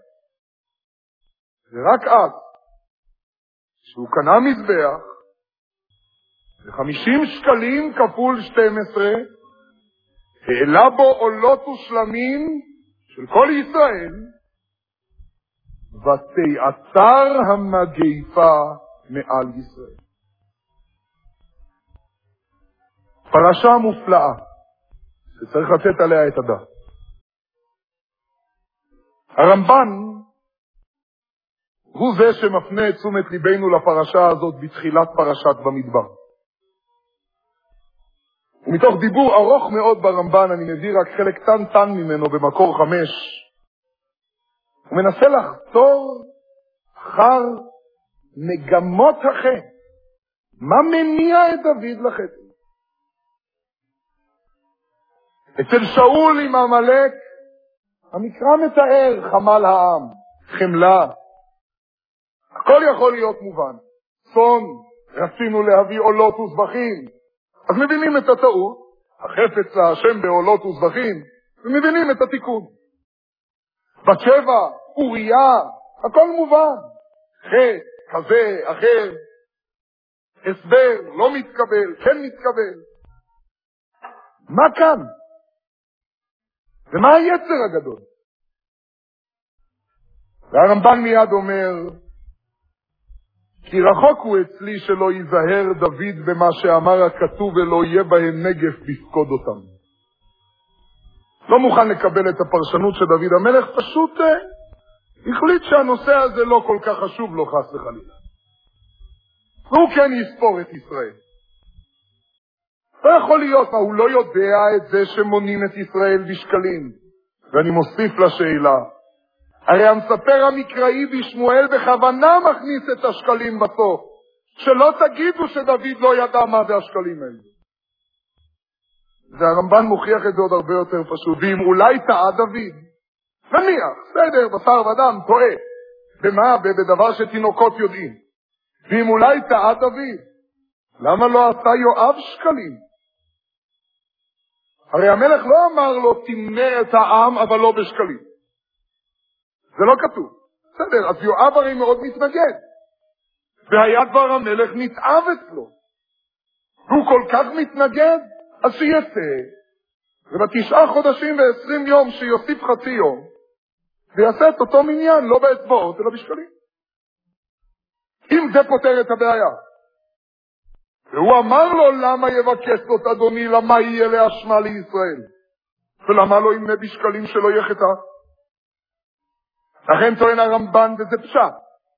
ורק אז, שהוא קנה מזבח, ב-חמישים שקלים כפול שתים עשרה, העלה בו עולות ושלמים של כל ישראל, ותעצר המגיפה מעל ישראל. פרשה מופלאה, שצריך לתת עליה את הדעת. הרמב"ן הוא זה שמפנה את תשומת ליבנו לפרשה הזאת בתחילת פרשת במדבר. ומתוך דיבור ארוך מאוד ברמב"ן, אני מביא רק חלק קטן ממנו במקור חמש, הוא מנסה לחתור אחר מגמות החטא. מה מניע את דוד לחטא? אצל שאול עם עמלק, המקרא מתאר חמל העם, חמלה. הכל יכול להיות מובן. צאן, רצינו להביא עולות וזבחים. אז מבינים את הטעות, החפץ להשם בעולות וזבחים, ומבינים את התיקון. בת שבע, אוריה, הכל מובן. חטא, כזה, אחר, הסבר, לא מתקבל, כן מתקבל. מה כאן? ומה היצר הגדול? והרמב"ן מיד אומר, כי רחוק הוא אצלי שלא ייזהר דוד במה שאמר הכתוב ולא יהיה בהם נגף בפקוד אותם. לא מוכן לקבל את הפרשנות של דוד המלך, פשוט החליט שהנושא הזה לא כל כך חשוב לו חס וחלילה. והוא כן יספור את ישראל. לא יכול להיות, מה, הוא לא יודע את זה שמונים את ישראל בשקלים. ואני מוסיף לשאלה, הרי המספר המקראי בשמואל בכוונה מכניס את השקלים בסוף, שלא תגידו שדוד לא ידע מה זה השקלים האלה. והרמב"ן מוכיח את זה עוד הרבה יותר פשוט, ואם אולי טעה דוד, נניח, בסדר, בשר ודם, טועה, במה? בדבר שתינוקות יודעים. ואם אולי טעה דוד, למה לא עשה יואב שקלים? הרי המלך לא אמר לו, תמנה את העם, אבל לא בשקלים. זה לא כתוב. בסדר, אז יואב הרי מאוד מתנגד. והיה דבר המלך נתאב אצלו. והוא כל כך מתנגד, אז שיצא. ובתשעה חודשים ועשרים יום שיוסיף חצי יום, ויעשה את אותו מניין, לא באצבעות, אלא בשקלים. אם זה פותר את הבעיה. והוא אמר לו, למה יבקש זאת אדוני, למה יהיה להשמע לישראל? ולמה לא ימנה בשקלים שלא יהיה חטא? לכן טוען הרמב"ן, וזה פשט.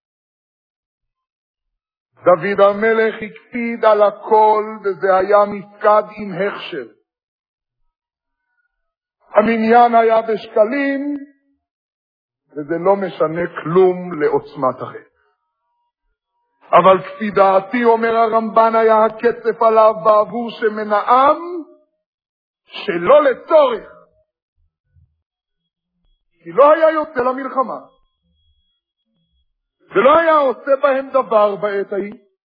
דוד המלך הקפיד על הכל, וזה היה מפקד עם הכשר. המניין היה בשקלים, וזה לא משנה כלום לעוצמת החטא. אבל כפי דעתי, אומר הרמב"ן, היה הקצף עליו בעבור שמנעם שלא לצורך. כי לא היה יוצא למלחמה. ולא היה עושה בהם דבר בעת ההיא.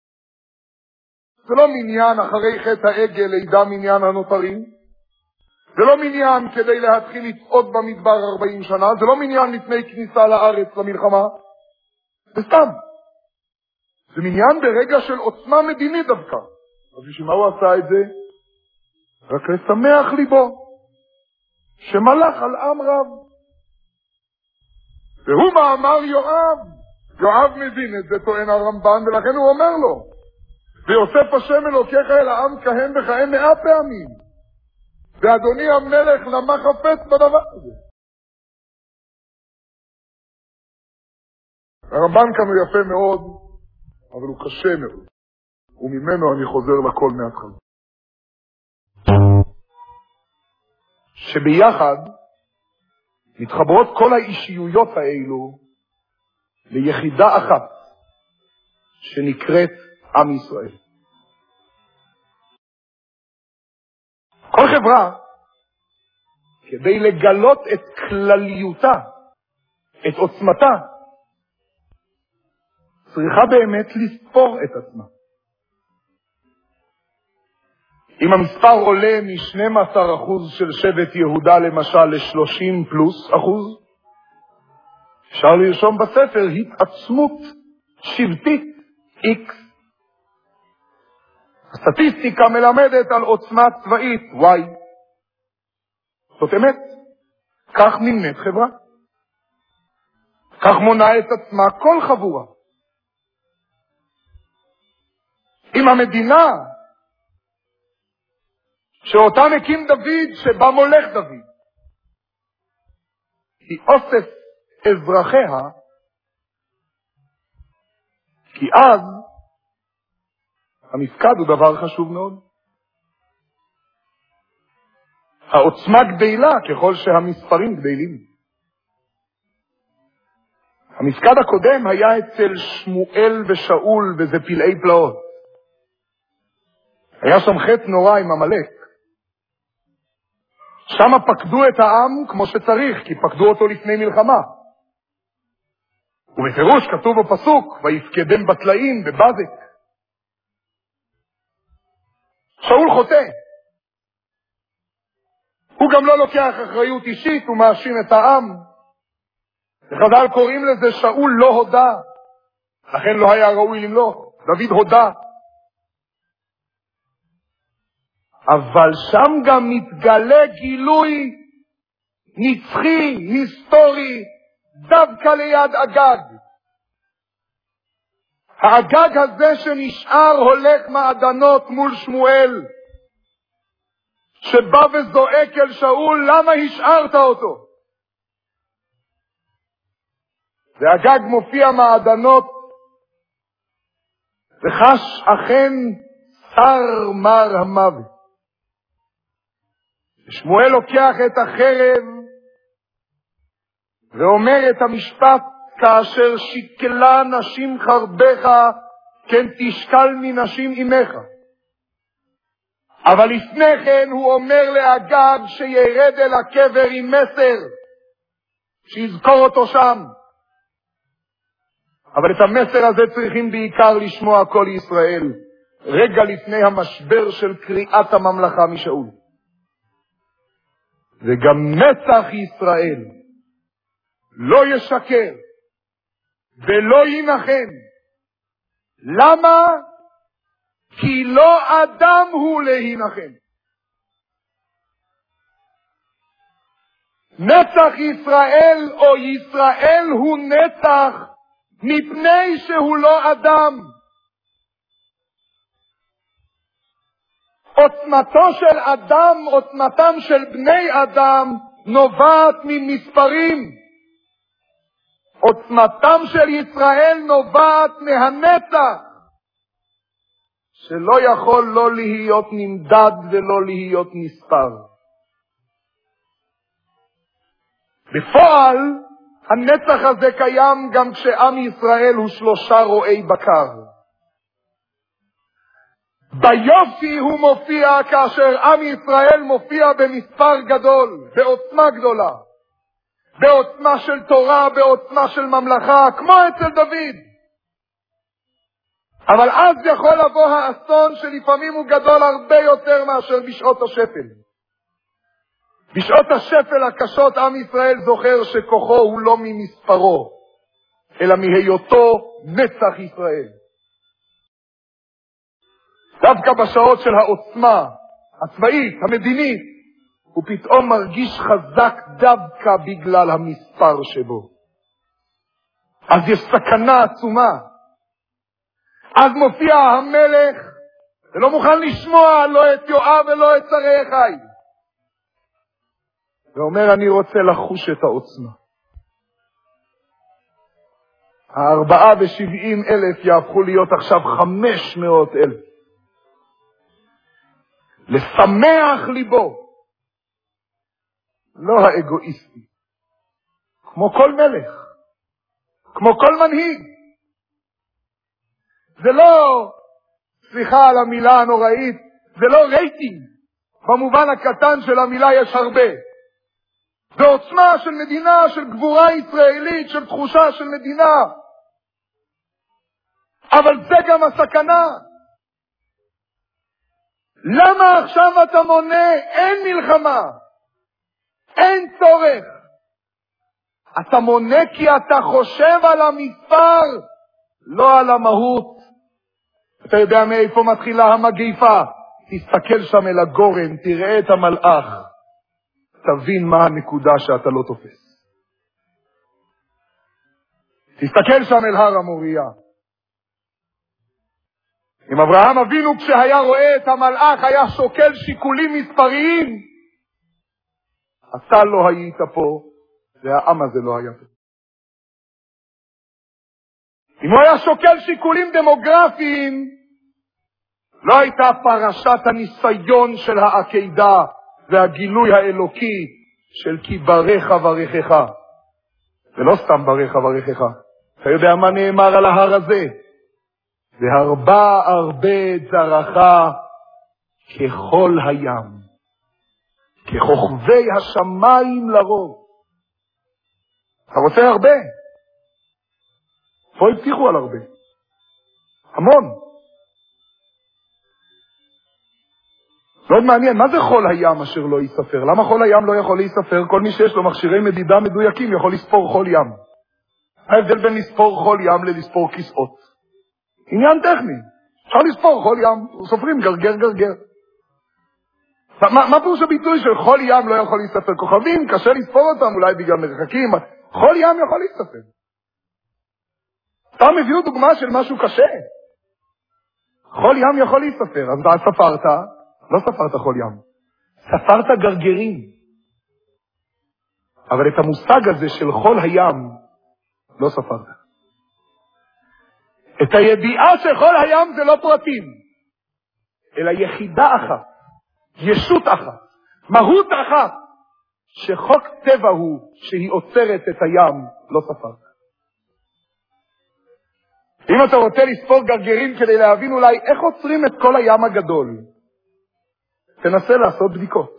זה לא מניין אחרי חטא העגל לידע מניין הנותרים. זה לא מניין כדי להתחיל לצעוד במדבר ארבעים שנה. זה לא מניין לפני כניסה לארץ למלחמה. זה סתם. זה עניין ברגע של עוצמה מדינית דווקא. אז בשביל מה הוא עשה את זה? רק לשמח ליבו, שמלך על עם רב. והוא מאמר יואב. יואב מבין את זה, טוען הרמב"ן, ולכן הוא אומר לו, ויוסף השם אלוקיך אל העם כהן וכהן מאה פעמים. ואדוני המלך למה חפץ בדבר הזה? הרמב"ן כאן הוא יפה מאוד, אבל הוא קשה מאוד. וממנו אני חוזר לכל מהתחלה. שביחד מתחברות כל האישיויות האלו ליחידה אחת שנקראת עם ישראל. כל חברה, כדי לגלות את כלליותה, את עוצמתה, צריכה באמת לספור את עצמה. אם המספר עולה מ-שנים עשר אחוז של שבט יהודה למשל ל-שלושים פלוס אחוז, אפשר לרשום בספר התעצמות שבטית X. הסטטיסטיקה מלמדת על עוצמה צבאית Y. זאת אמת. כך נמנית חברה. כך מונה את עצמה כל חבורה. אם המדינה שאותה מקים דוד, שבה מולך דוד, היא אוסף אזרחיה, כי אז המפקד הוא דבר חשוב מאוד. העוצמה גדלה ככל שהמספרים גדלים. המפקד הקודם היה אצל שמואל ושאול, וזה פלאי פלאות. היה שם חטא נורא עם עמלק. שם פקדו את העם כמו שצריך, כי פקדו אותו לפני מלחמה. ובפירוש כתוב בפסוק, ויפקדם בטלאים בבזק. שאול חוטא. הוא גם לא לוקח אחריות אישית, הוא מאשים את העם. וחז"ל קוראים לזה שאול לא הודה, לכן לא היה ראוי למלוך. דוד הודה. אבל שם גם מתגלה גילוי נצחי, היסטורי, דווקא ליד אגג. האגג הזה שנשאר הולך מעדנות מול שמואל, שבא וזועק אל שאול, למה השארת אותו? והאגג מופיע מעדנות, וחש אכן שר מר המוות. שמואל לוקח את החרב ואומר את המשפט, כאשר שיקלה נשים חרבך, כן תשקל מנשים אמך. אבל לפני כן הוא אומר לאגג שירד אל הקבר עם מסר, שיזכור אותו שם. אבל את המסר הזה צריכים בעיקר לשמוע כל ישראל, רגע לפני המשבר של קריאת הממלכה משאול. וגם נצח ישראל לא ישקר ולא ינחם. למה? כי לא אדם הוא להנחם. נצח ישראל או ישראל הוא נצח מפני שהוא לא אדם. עוצמתו של אדם, עוצמתם של בני אדם, נובעת ממספרים. עוצמתם של ישראל נובעת מהנצח, שלא יכול לא להיות נמדד ולא להיות מספר. בפועל, הנצח הזה קיים גם כשעם ישראל הוא שלושה רועי בקר. ביופי הוא מופיע כאשר עם ישראל מופיע במספר גדול, בעוצמה גדולה, בעוצמה של תורה, בעוצמה של ממלכה, כמו אצל דוד. אבל אז יכול לבוא האסון שלפעמים הוא גדול הרבה יותר מאשר בשעות השפל. בשעות השפל הקשות עם ישראל זוכר שכוחו הוא לא ממספרו, אלא מהיותו נצח ישראל. דווקא בשעות של העוצמה הצבאית, המדינית, הוא פתאום מרגיש חזק דווקא בגלל המספר שבו. אז יש סכנה עצומה. אז מופיע המלך ולא מוכן לשמוע לא את יואב ולא את שרי אחיו. ואומר, אני רוצה לחוש את העוצמה. הארבעה ושבעים אלף יהפכו להיות עכשיו חמש מאות אלף. לשמח ליבו. לא האגואיסטי. כמו כל מלך. כמו כל מנהיג. זה לא, סליחה על המילה הנוראית, זה לא רייטינג. במובן הקטן של המילה יש הרבה. זה עוצמה של מדינה, של גבורה ישראלית, של תחושה של מדינה. אבל זה גם הסכנה. למה עכשיו אתה מונה? אין מלחמה. אין צורך. אתה מונה כי אתה חושב על המספר, לא על המהות. אתה יודע מאיפה מתחילה המגיפה. תסתכל שם אל הגורן, תראה את המלאך. תבין מה הנקודה שאתה לא תופס. תסתכל שם אל הר המוריה. אם אברהם אבינו כשהיה רואה את המלאך היה שוקל שיקולים מספריים, אתה לא היית פה, והעם הזה לא היה פה. אם הוא היה שוקל שיקולים דמוגרפיים, לא הייתה פרשת הניסיון של העקידה והגילוי האלוקי של כי ברך ברכך. זה לא סתם ברך ברכך. אתה יודע מה נאמר על ההר הזה? והרבה הרבה זרעך ככל הים, ככוכבי השמיים לרוב. אתה רוצה הרבה? פה הבטיחו על הרבה. המון. מאוד מעניין, מה זה חול הים אשר לא יספר? למה חול הים לא יכול להיספר? כל מי שיש לו מכשירי מדידה מדויקים יכול לספור חול ים. ההבדל בין לספור חול ים ללספור כיסאות. עניין טכני. אפשר לספור חול ים, סופרים גרגר גרגר. מה, מה פירוש הביטוי של חול ים לא יכול להיספר? כוכבים, קשה לספור אותם, אולי בגלל מרחקים. חול ים יכול להיספר. סתם הביאו דוגמה של משהו קשה. חול ים יכול להיספר, אז אתה ספרת, לא ספרת חול ים. ספרת גרגרים. אבל את המושג הזה של חול הים לא ספרת. את הידיעה שכל הים זה לא פרטים, אלא יחידה אחת, ישות אחת, מהות אחת, שחוק טבע הוא שהיא עוצרת את הים, לא ספרת. אם אתה רוצה לספור גרגרים כדי להבין אולי איך עוצרים את כל הים הגדול, תנסה לעשות בדיקות.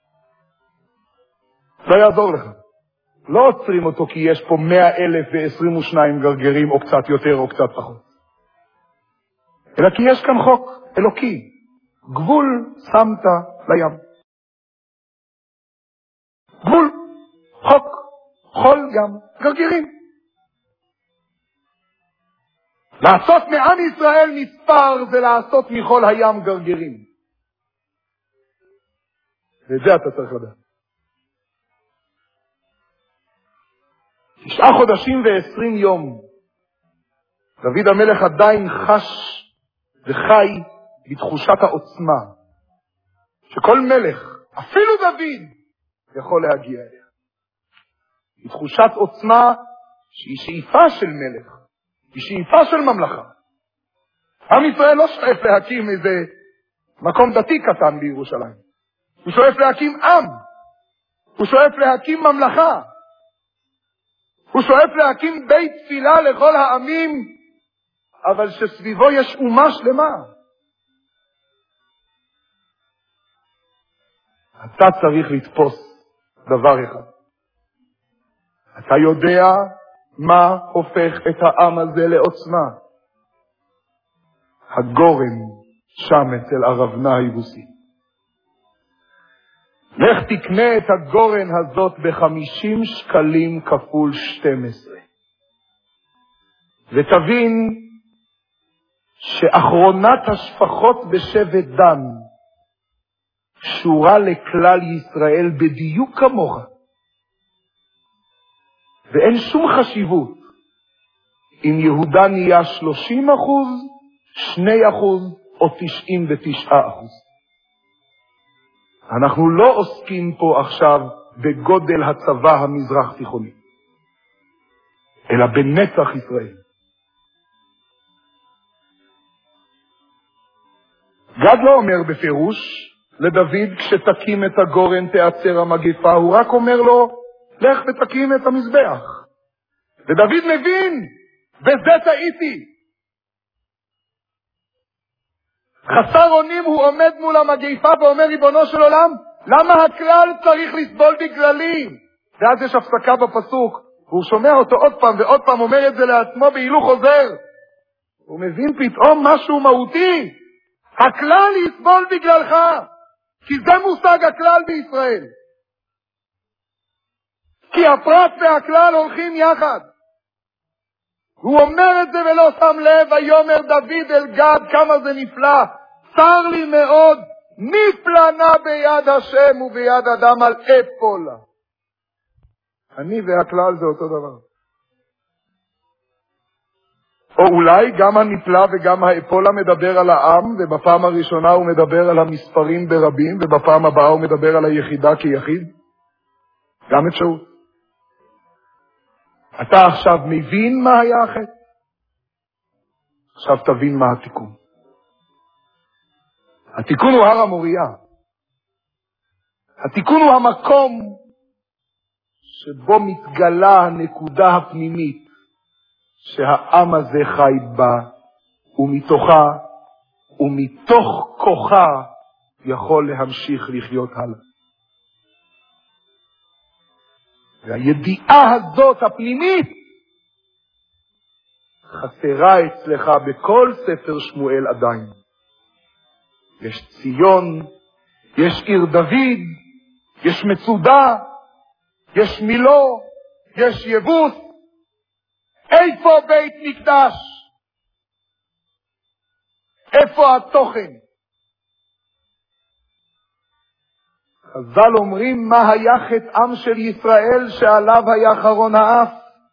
לא יעזור לך. לא עוצרים אותו כי יש פה מאה אלף ועשרים ושניים גרגרים או קצת יותר או קצת פחות. אלא כי יש כאן חוק אלוקי. גבול שמת לים. גבול, חוק, חול ים, גרגירים. לעשות מעם ישראל מספר זה לעשות מכל הים גרגירים. ואת זה אתה צריך לדעת. תשעה חודשים ועשרים יום. דוד המלך עדיין חש וחי בתחושת העוצמה, שכל מלך, אפילו דוד, יכול להגיע אליה. בתחושת עוצמה שהיא שאיפה של מלך, היא שאיפה של ממלכה. עם ישראל לא שואף להקים איזה מקום דתי קטן בירושלים. הוא שואף להקים עם. הוא שואף להקים ממלכה. הוא שואף להקים בית תפילה לכל העמים, אבל שסביבו יש אומה שלמה. אתה צריך לתפוס דבר אחד. אתה יודע מה הופך את העם הזה לעוצמה. הגורן שם אצל ארבנה היבוסי. לך תקנה את הגורן הזאת בחמישים שקלים כפול שתים עשרה. ותבין שאחרונת השפחות בשבט דן קשורה לכלל ישראל בדיוק כמוך, ואין שום חשיבות אם יהודה נהיה שלושים אחוז, שני אחוז או תשעים ותשעה אחוז. אנחנו לא עוסקים פה עכשיו בגודל הצבא המזרח תיכוני, אלא בנצח ישראל. גד לא אומר בפירוש לדוד כשתקים את הגורן תעצר המגפה, הוא רק אומר לו לך ותקים את המזבח. ודוד מבין, בזה טעיתי. חסר אונים הוא עומד מול המגפה ואומר ריבונו של עולם, למה הכלל צריך לסבול בגללי? ואז יש הפסקה בפסוק, והוא שומע אותו עוד פעם ועוד פעם אומר את זה לעצמו בהילוך חוזר. הוא מבין פתאום משהו מהותי, הכלל יסבול בגללך, כי זה מושג הכלל בישראל. כי הפרט והכלל הולכים יחד. הוא אומר את זה ולא שם לב, ויאמר דוד אל גד, כמה זה נפלא, צר לי מאוד, מי פלנה ביד השם וביד אדם על אפולה. אני והכלל זה אותו דבר. או אולי גם הנפלא וגם האפולה מדבר על העם, ובפעם הראשונה הוא מדבר על המספרים ברבים, ובפעם הבאה הוא מדבר על היחידה כיחיד. גם את שאול. אתה עכשיו מבין מה היה החטא? עכשיו תבין מה התיקון. התיקון הוא הר המוריה. התיקון הוא המקום שבו מתגלה הנקודה הפנימית שהעם הזה חי בה, ומתוכה ומתוך כוחה יכול להמשיך לחיות הלאה. והידיעה הזאת הפנימית חסרה אצלך בכל ספר שמואל עדיין. יש ציון, יש עיר דוד, יש מצודה, יש מילו, יש יבוס. איפה בית מקדש? איפה התוכן? חז"ל אומרים מה היה חטאם של ישראל שעליו היה חרון האף.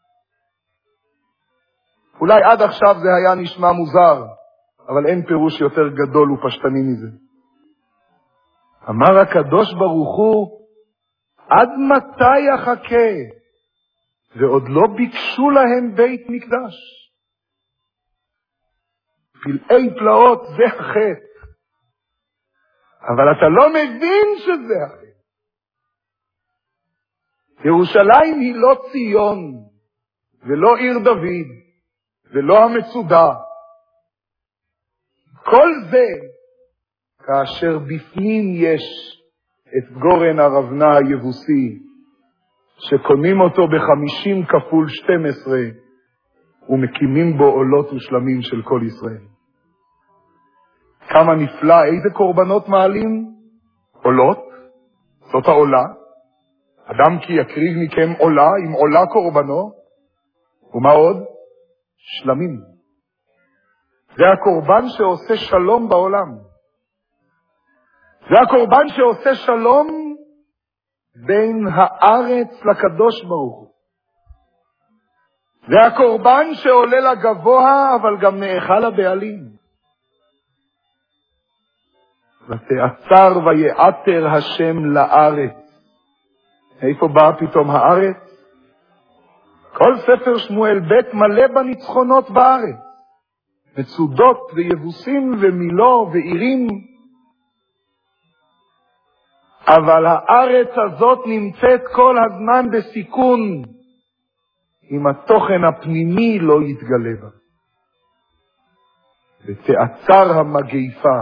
אולי עד עכשיו זה היה נשמע מוזר, אבל אין פירוש יותר גדול ופשטני מזה. אמר הקדוש ברוך הוא, עד מתי יחכה? ועוד לא ביקשו להם בית מקדש. פלאי פלאות זה החטא. אבל אתה לא מבין שזה החטא. ירושלים היא לא ציון, ולא עיר דוד, ולא המצודה. כל זה, כאשר בפנים יש את גורן הרבנה היבוסי, שקונים אותו בחמישים כפול שתים עשרה, ומקימים בו עולות ושלמים של כל ישראל. כמה נפלא, איזה קורבנות מעלים? עולות, זאת העולה. אדם כי יקריב מכם עולה, עם עולה קורבנו. ומה עוד? שלמים. זה הקורבן שעושה שלום בעולם. זה הקורבן שעושה שלום בין הארץ לקדוש ברוך הוא. זה הקורבן שעולה לגבוה, אבל גם נאכל הבעלים. ותעצר ויעתר השם לארץ. איפה באה פתאום הארץ? כל ספר שמואל ב' מלא בניצחונות בארץ. מצודות ויבוסים ומילו ועירים. אבל הארץ הזאת נמצאת כל הזמן בסיכון, אם התוכן הפנימי לא יתגלה בה. ותעצר המגפה.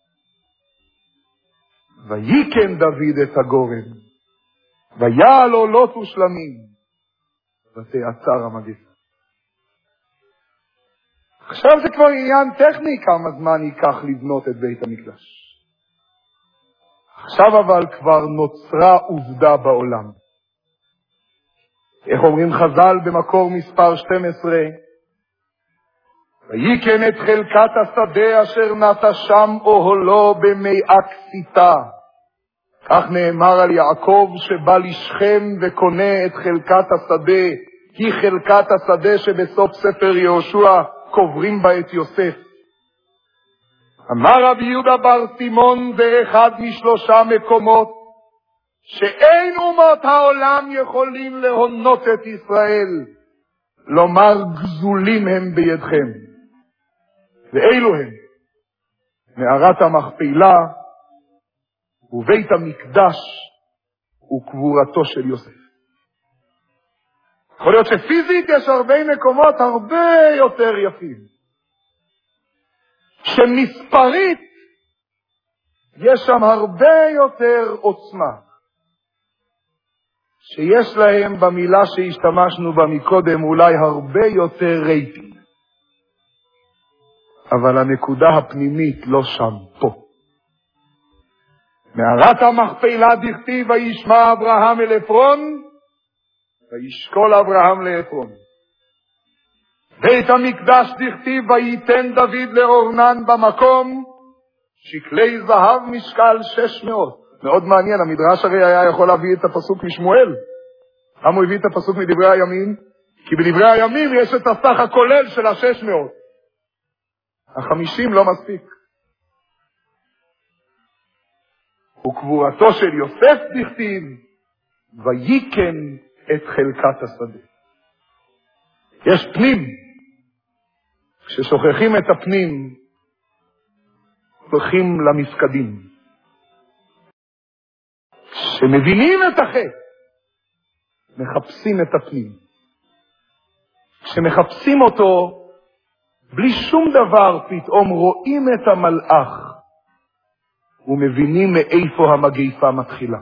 ויקן דוד את הגורן, ויעל עולות ושלמים, ותעצר המגפה. עכשיו זה כבר עניין טכני כמה זמן ייקח לבנות את בית המקדש. עכשיו אבל כבר נוצרה עובדה בעולם. איך אומרים חז"ל במקור מספר שתים עשרה? ויקן את חלקת השדה אשר נטע שם אוהלו במי אקסיתה. כך נאמר על יעקב שבא לשכם וקונה את חלקת השדה, היא חלקת השדה שבסוף ספר יהושע קוברים בה את יוסף. אמר רבי יהודה בר סימון, זה אחד משלושה מקומות שאין אומות העולם יכולים להונות את ישראל, לומר גזולים הם בידכם. ואילו הם מערת המכפלה ובית המקדש וקבורתו של יוסף. יכול להיות שפיזית יש הרבה מקומות הרבה יותר יפים, שמספרית יש שם הרבה יותר עוצמה, שיש להם במילה שהשתמשנו בה מקודם אולי הרבה יותר רייטינג, אבל הנקודה הפנימית לא שם, פה. מערת המכפלה דכתיב וישמע אברהם אל עפרון וישקול אברהם לעפרון. בית המקדש דכתיב וייתן דוד לאורנן במקום שקלי זהב משקל שש מאות. מאוד מעניין, המדרש הרי היה יכול להביא את הפסוק משמואל. למה הוא הביא את הפסוק מדברי הימים? כי בדברי הימים יש את הסך הכולל של השש מאות. החמישים לא מספיק. וקבורתו של יוסף דכתיב ויקן את חלקת השדה. יש פנים. כששוכחים את הפנים הולכים למפקדים. כשמבינים את החטא מחפשים את הפנים. כשמחפשים אותו בלי שום דבר פתאום רואים את המלאך ומבינים מאיפה המגיפה מתחילה.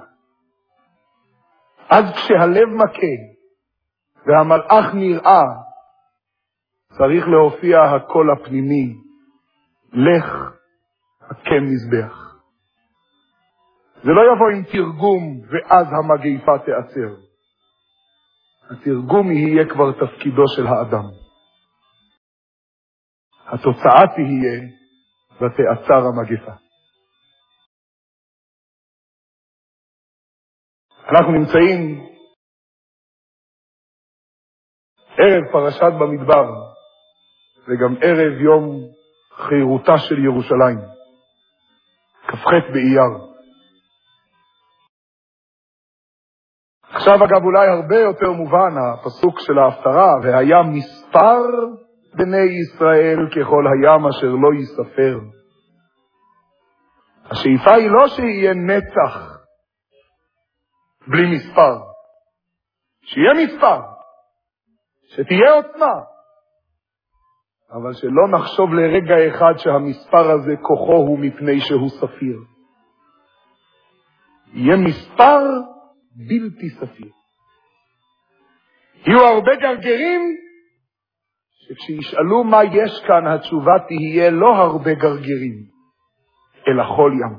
אז כשהלב מכה והמלאך נראה, צריך להופיע הקול הפנימי, לך הקם מזבח. זה לא יבוא עם תרגום ואז המגיפה תיעצר. התרגום יהיה כבר תפקידו של האדם. התוצאה תהיה ותעצר המגיפה. אנחנו נמצאים ערב פרשת במדבר, וגם ערב יום חירותה של ירושלים, כ"ח באייר. עכשיו אגב אולי הרבה יותר מובן הפסוק של ההפטרה, והיה מספר בני ישראל ככל הים אשר לא יספר. השאיפה היא לא שיהיה נצח בלי מספר, שיהיה מספר, שתהיה עוצמה, אבל שלא נחשוב לרגע אחד שהמספר הזה כוחו הוא מפני שהוא ספיר. יהיה מספר בלתי ספיר. יהיו הרבה גרגרים שכשישאלו מה יש כאן התשובה תהיה לא הרבה גרגרים אלא חול ים.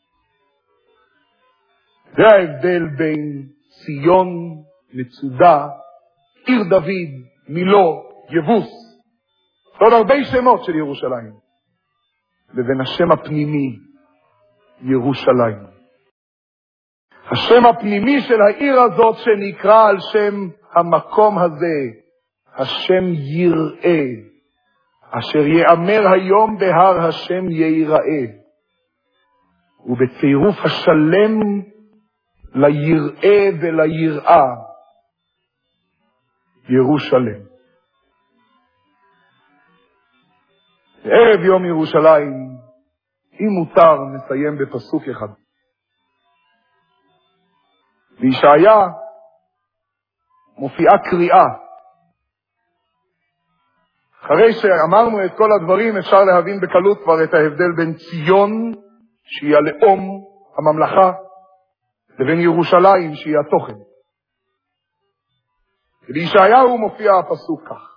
זה ההבדל בין ציון, מצודה, עיר דוד, מילו, יבוס, עוד הרבה שמות של ירושלים, לבין השם הפנימי ירושלים. השם הפנימי של העיר הזאת שנקרא על שם המקום הזה, השם יראה, אשר יאמר היום בהר השם ייראה, ובצירוף השלם ליראה וליראה, ירושלם. ערב יום ירושלים, אם מותר נסיים בפסוק אחד. בישעיה מופיעה קריאה. אחרי שאמרנו את כל הדברים אפשר להבין בקלות כבר את ההבדל בין ציון שהיא הלאום, הממלכה, לבין ירושלים שהיא התוכן. בישעיהו מופיע הפסוק כך.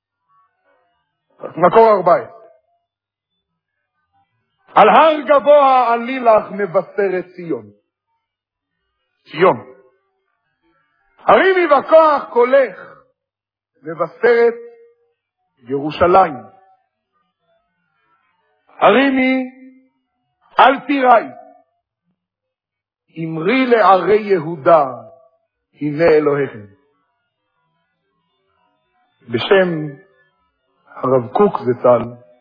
מקור ארבע עשרה. על הר גבוה עלי לך מבשרת ציון. ציון. הרימי בכוח קולך מבשרת ירושלים. הרימי, אל תיראי, אמרי לערי יהודה, הנה אלוהיכם. בשם הרב קוק זצ"ל,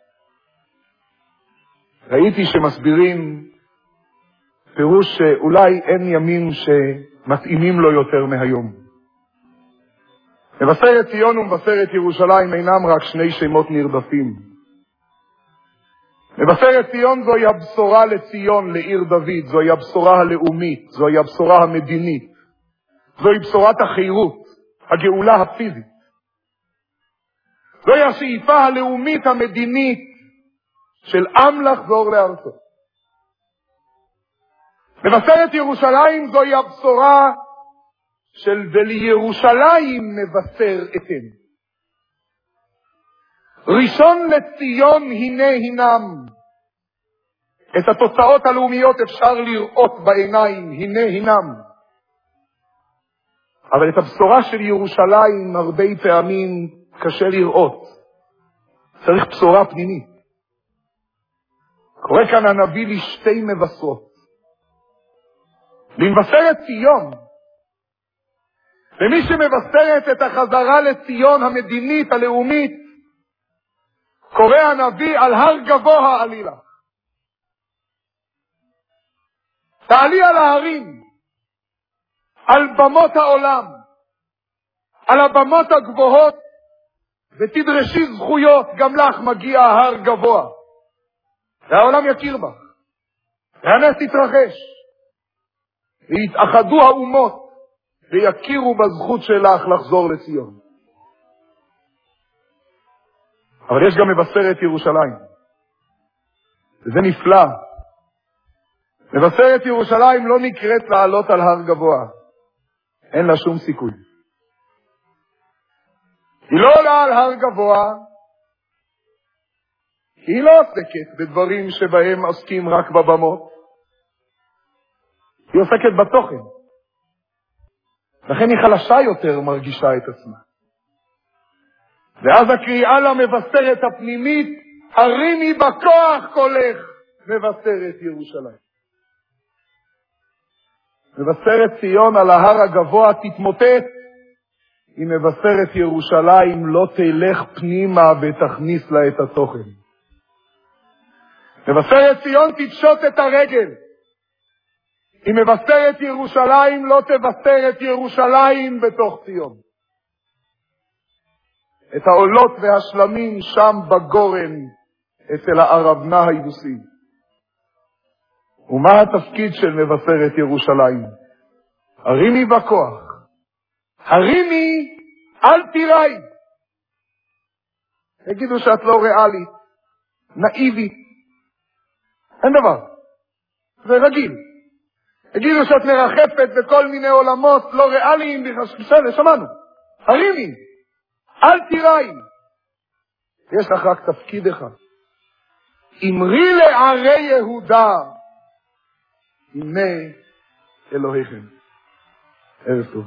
ראיתי שמסבירים פירוש שאולי אין ימים שמתאימים לו יותר מהיום. מבשרת ציון ומבשרת ירושלים אינם רק שני שמות נרדפים. מבשרת ציון זוהי הבשורה לציון, לעיר דוד, זוהי הבשורה הלאומית, זוהי הבשורה המדינית, זוהי בשורת החירות, הגאולה הפיזית. זוהי השאיפה הלאומית המדינית של עם לחזור לארצו. מבשרת ירושלים זוהי הבשורה של ולירושלים מבשר אתם. ראשון לציון הנה הינם. את התוצאות הלאומיות אפשר לראות בעיניים, הנה הינם. אבל את הבשורה של ירושלים הרבה פעמים קשה לראות. צריך בשורה פנימית. קורא כאן הנביא לשתי מבשרות. למבשרת ציון, ומי שמבשרת את החזרה לציון המדינית הלאומית, קורא הנביא על הר גבוה עלילה. תעלי על ההרים, על במות העולם, על הבמות הגבוהות, ותדרשי זכויות, גם לך מגיע הר גבוה. והעולם יכיר בך, והנס יתרחש, ויתאחדו האומות, ויכירו בזכות שלך לחזור לציון. אבל יש גם מבשרת ירושלים, וזה נפלא. מבשרת ירושלים לא נקראת לעלות על הר גבוה, אין לה שום סיכוי. היא לא עולה על הר גבוה, היא לא עוסקת בדברים שבהם עוסקים רק בבמות, היא עוסקת בתוכן. לכן היא חלשה יותר מרגישה את עצמה. ואז הקריאה למבשרת הפנימית, הרימי בכוח קולך, מבשרת ירושלים. מבשרת ציון על ההר הגבוה תתמוטט, אם מבשרת ירושלים לא תלך פנימה ותכניס לה את התוכן. מבשרת ציון תפשוט את הרגל, אם מבשרת ירושלים לא תבשר את ירושלים בתוך ציון. את העולות והשלמים שם בגורן אצל הערבנה היבוסי. ומה התפקיד של מבשרת ירושלים? הרימי בכוח, הרימי אל תיראי. יגידו שאת לא ריאלית, נאיבית, אין דבר, זה רגיל. יגידו שאת מרחפת בכל מיני עולמות לא ריאליים, בסדר, שמענו. הרימי, אל תיראי. יש לך רק תפקיד אחד. אמרי לערי יהודה, הנה אלוהיכם. ערב טוב.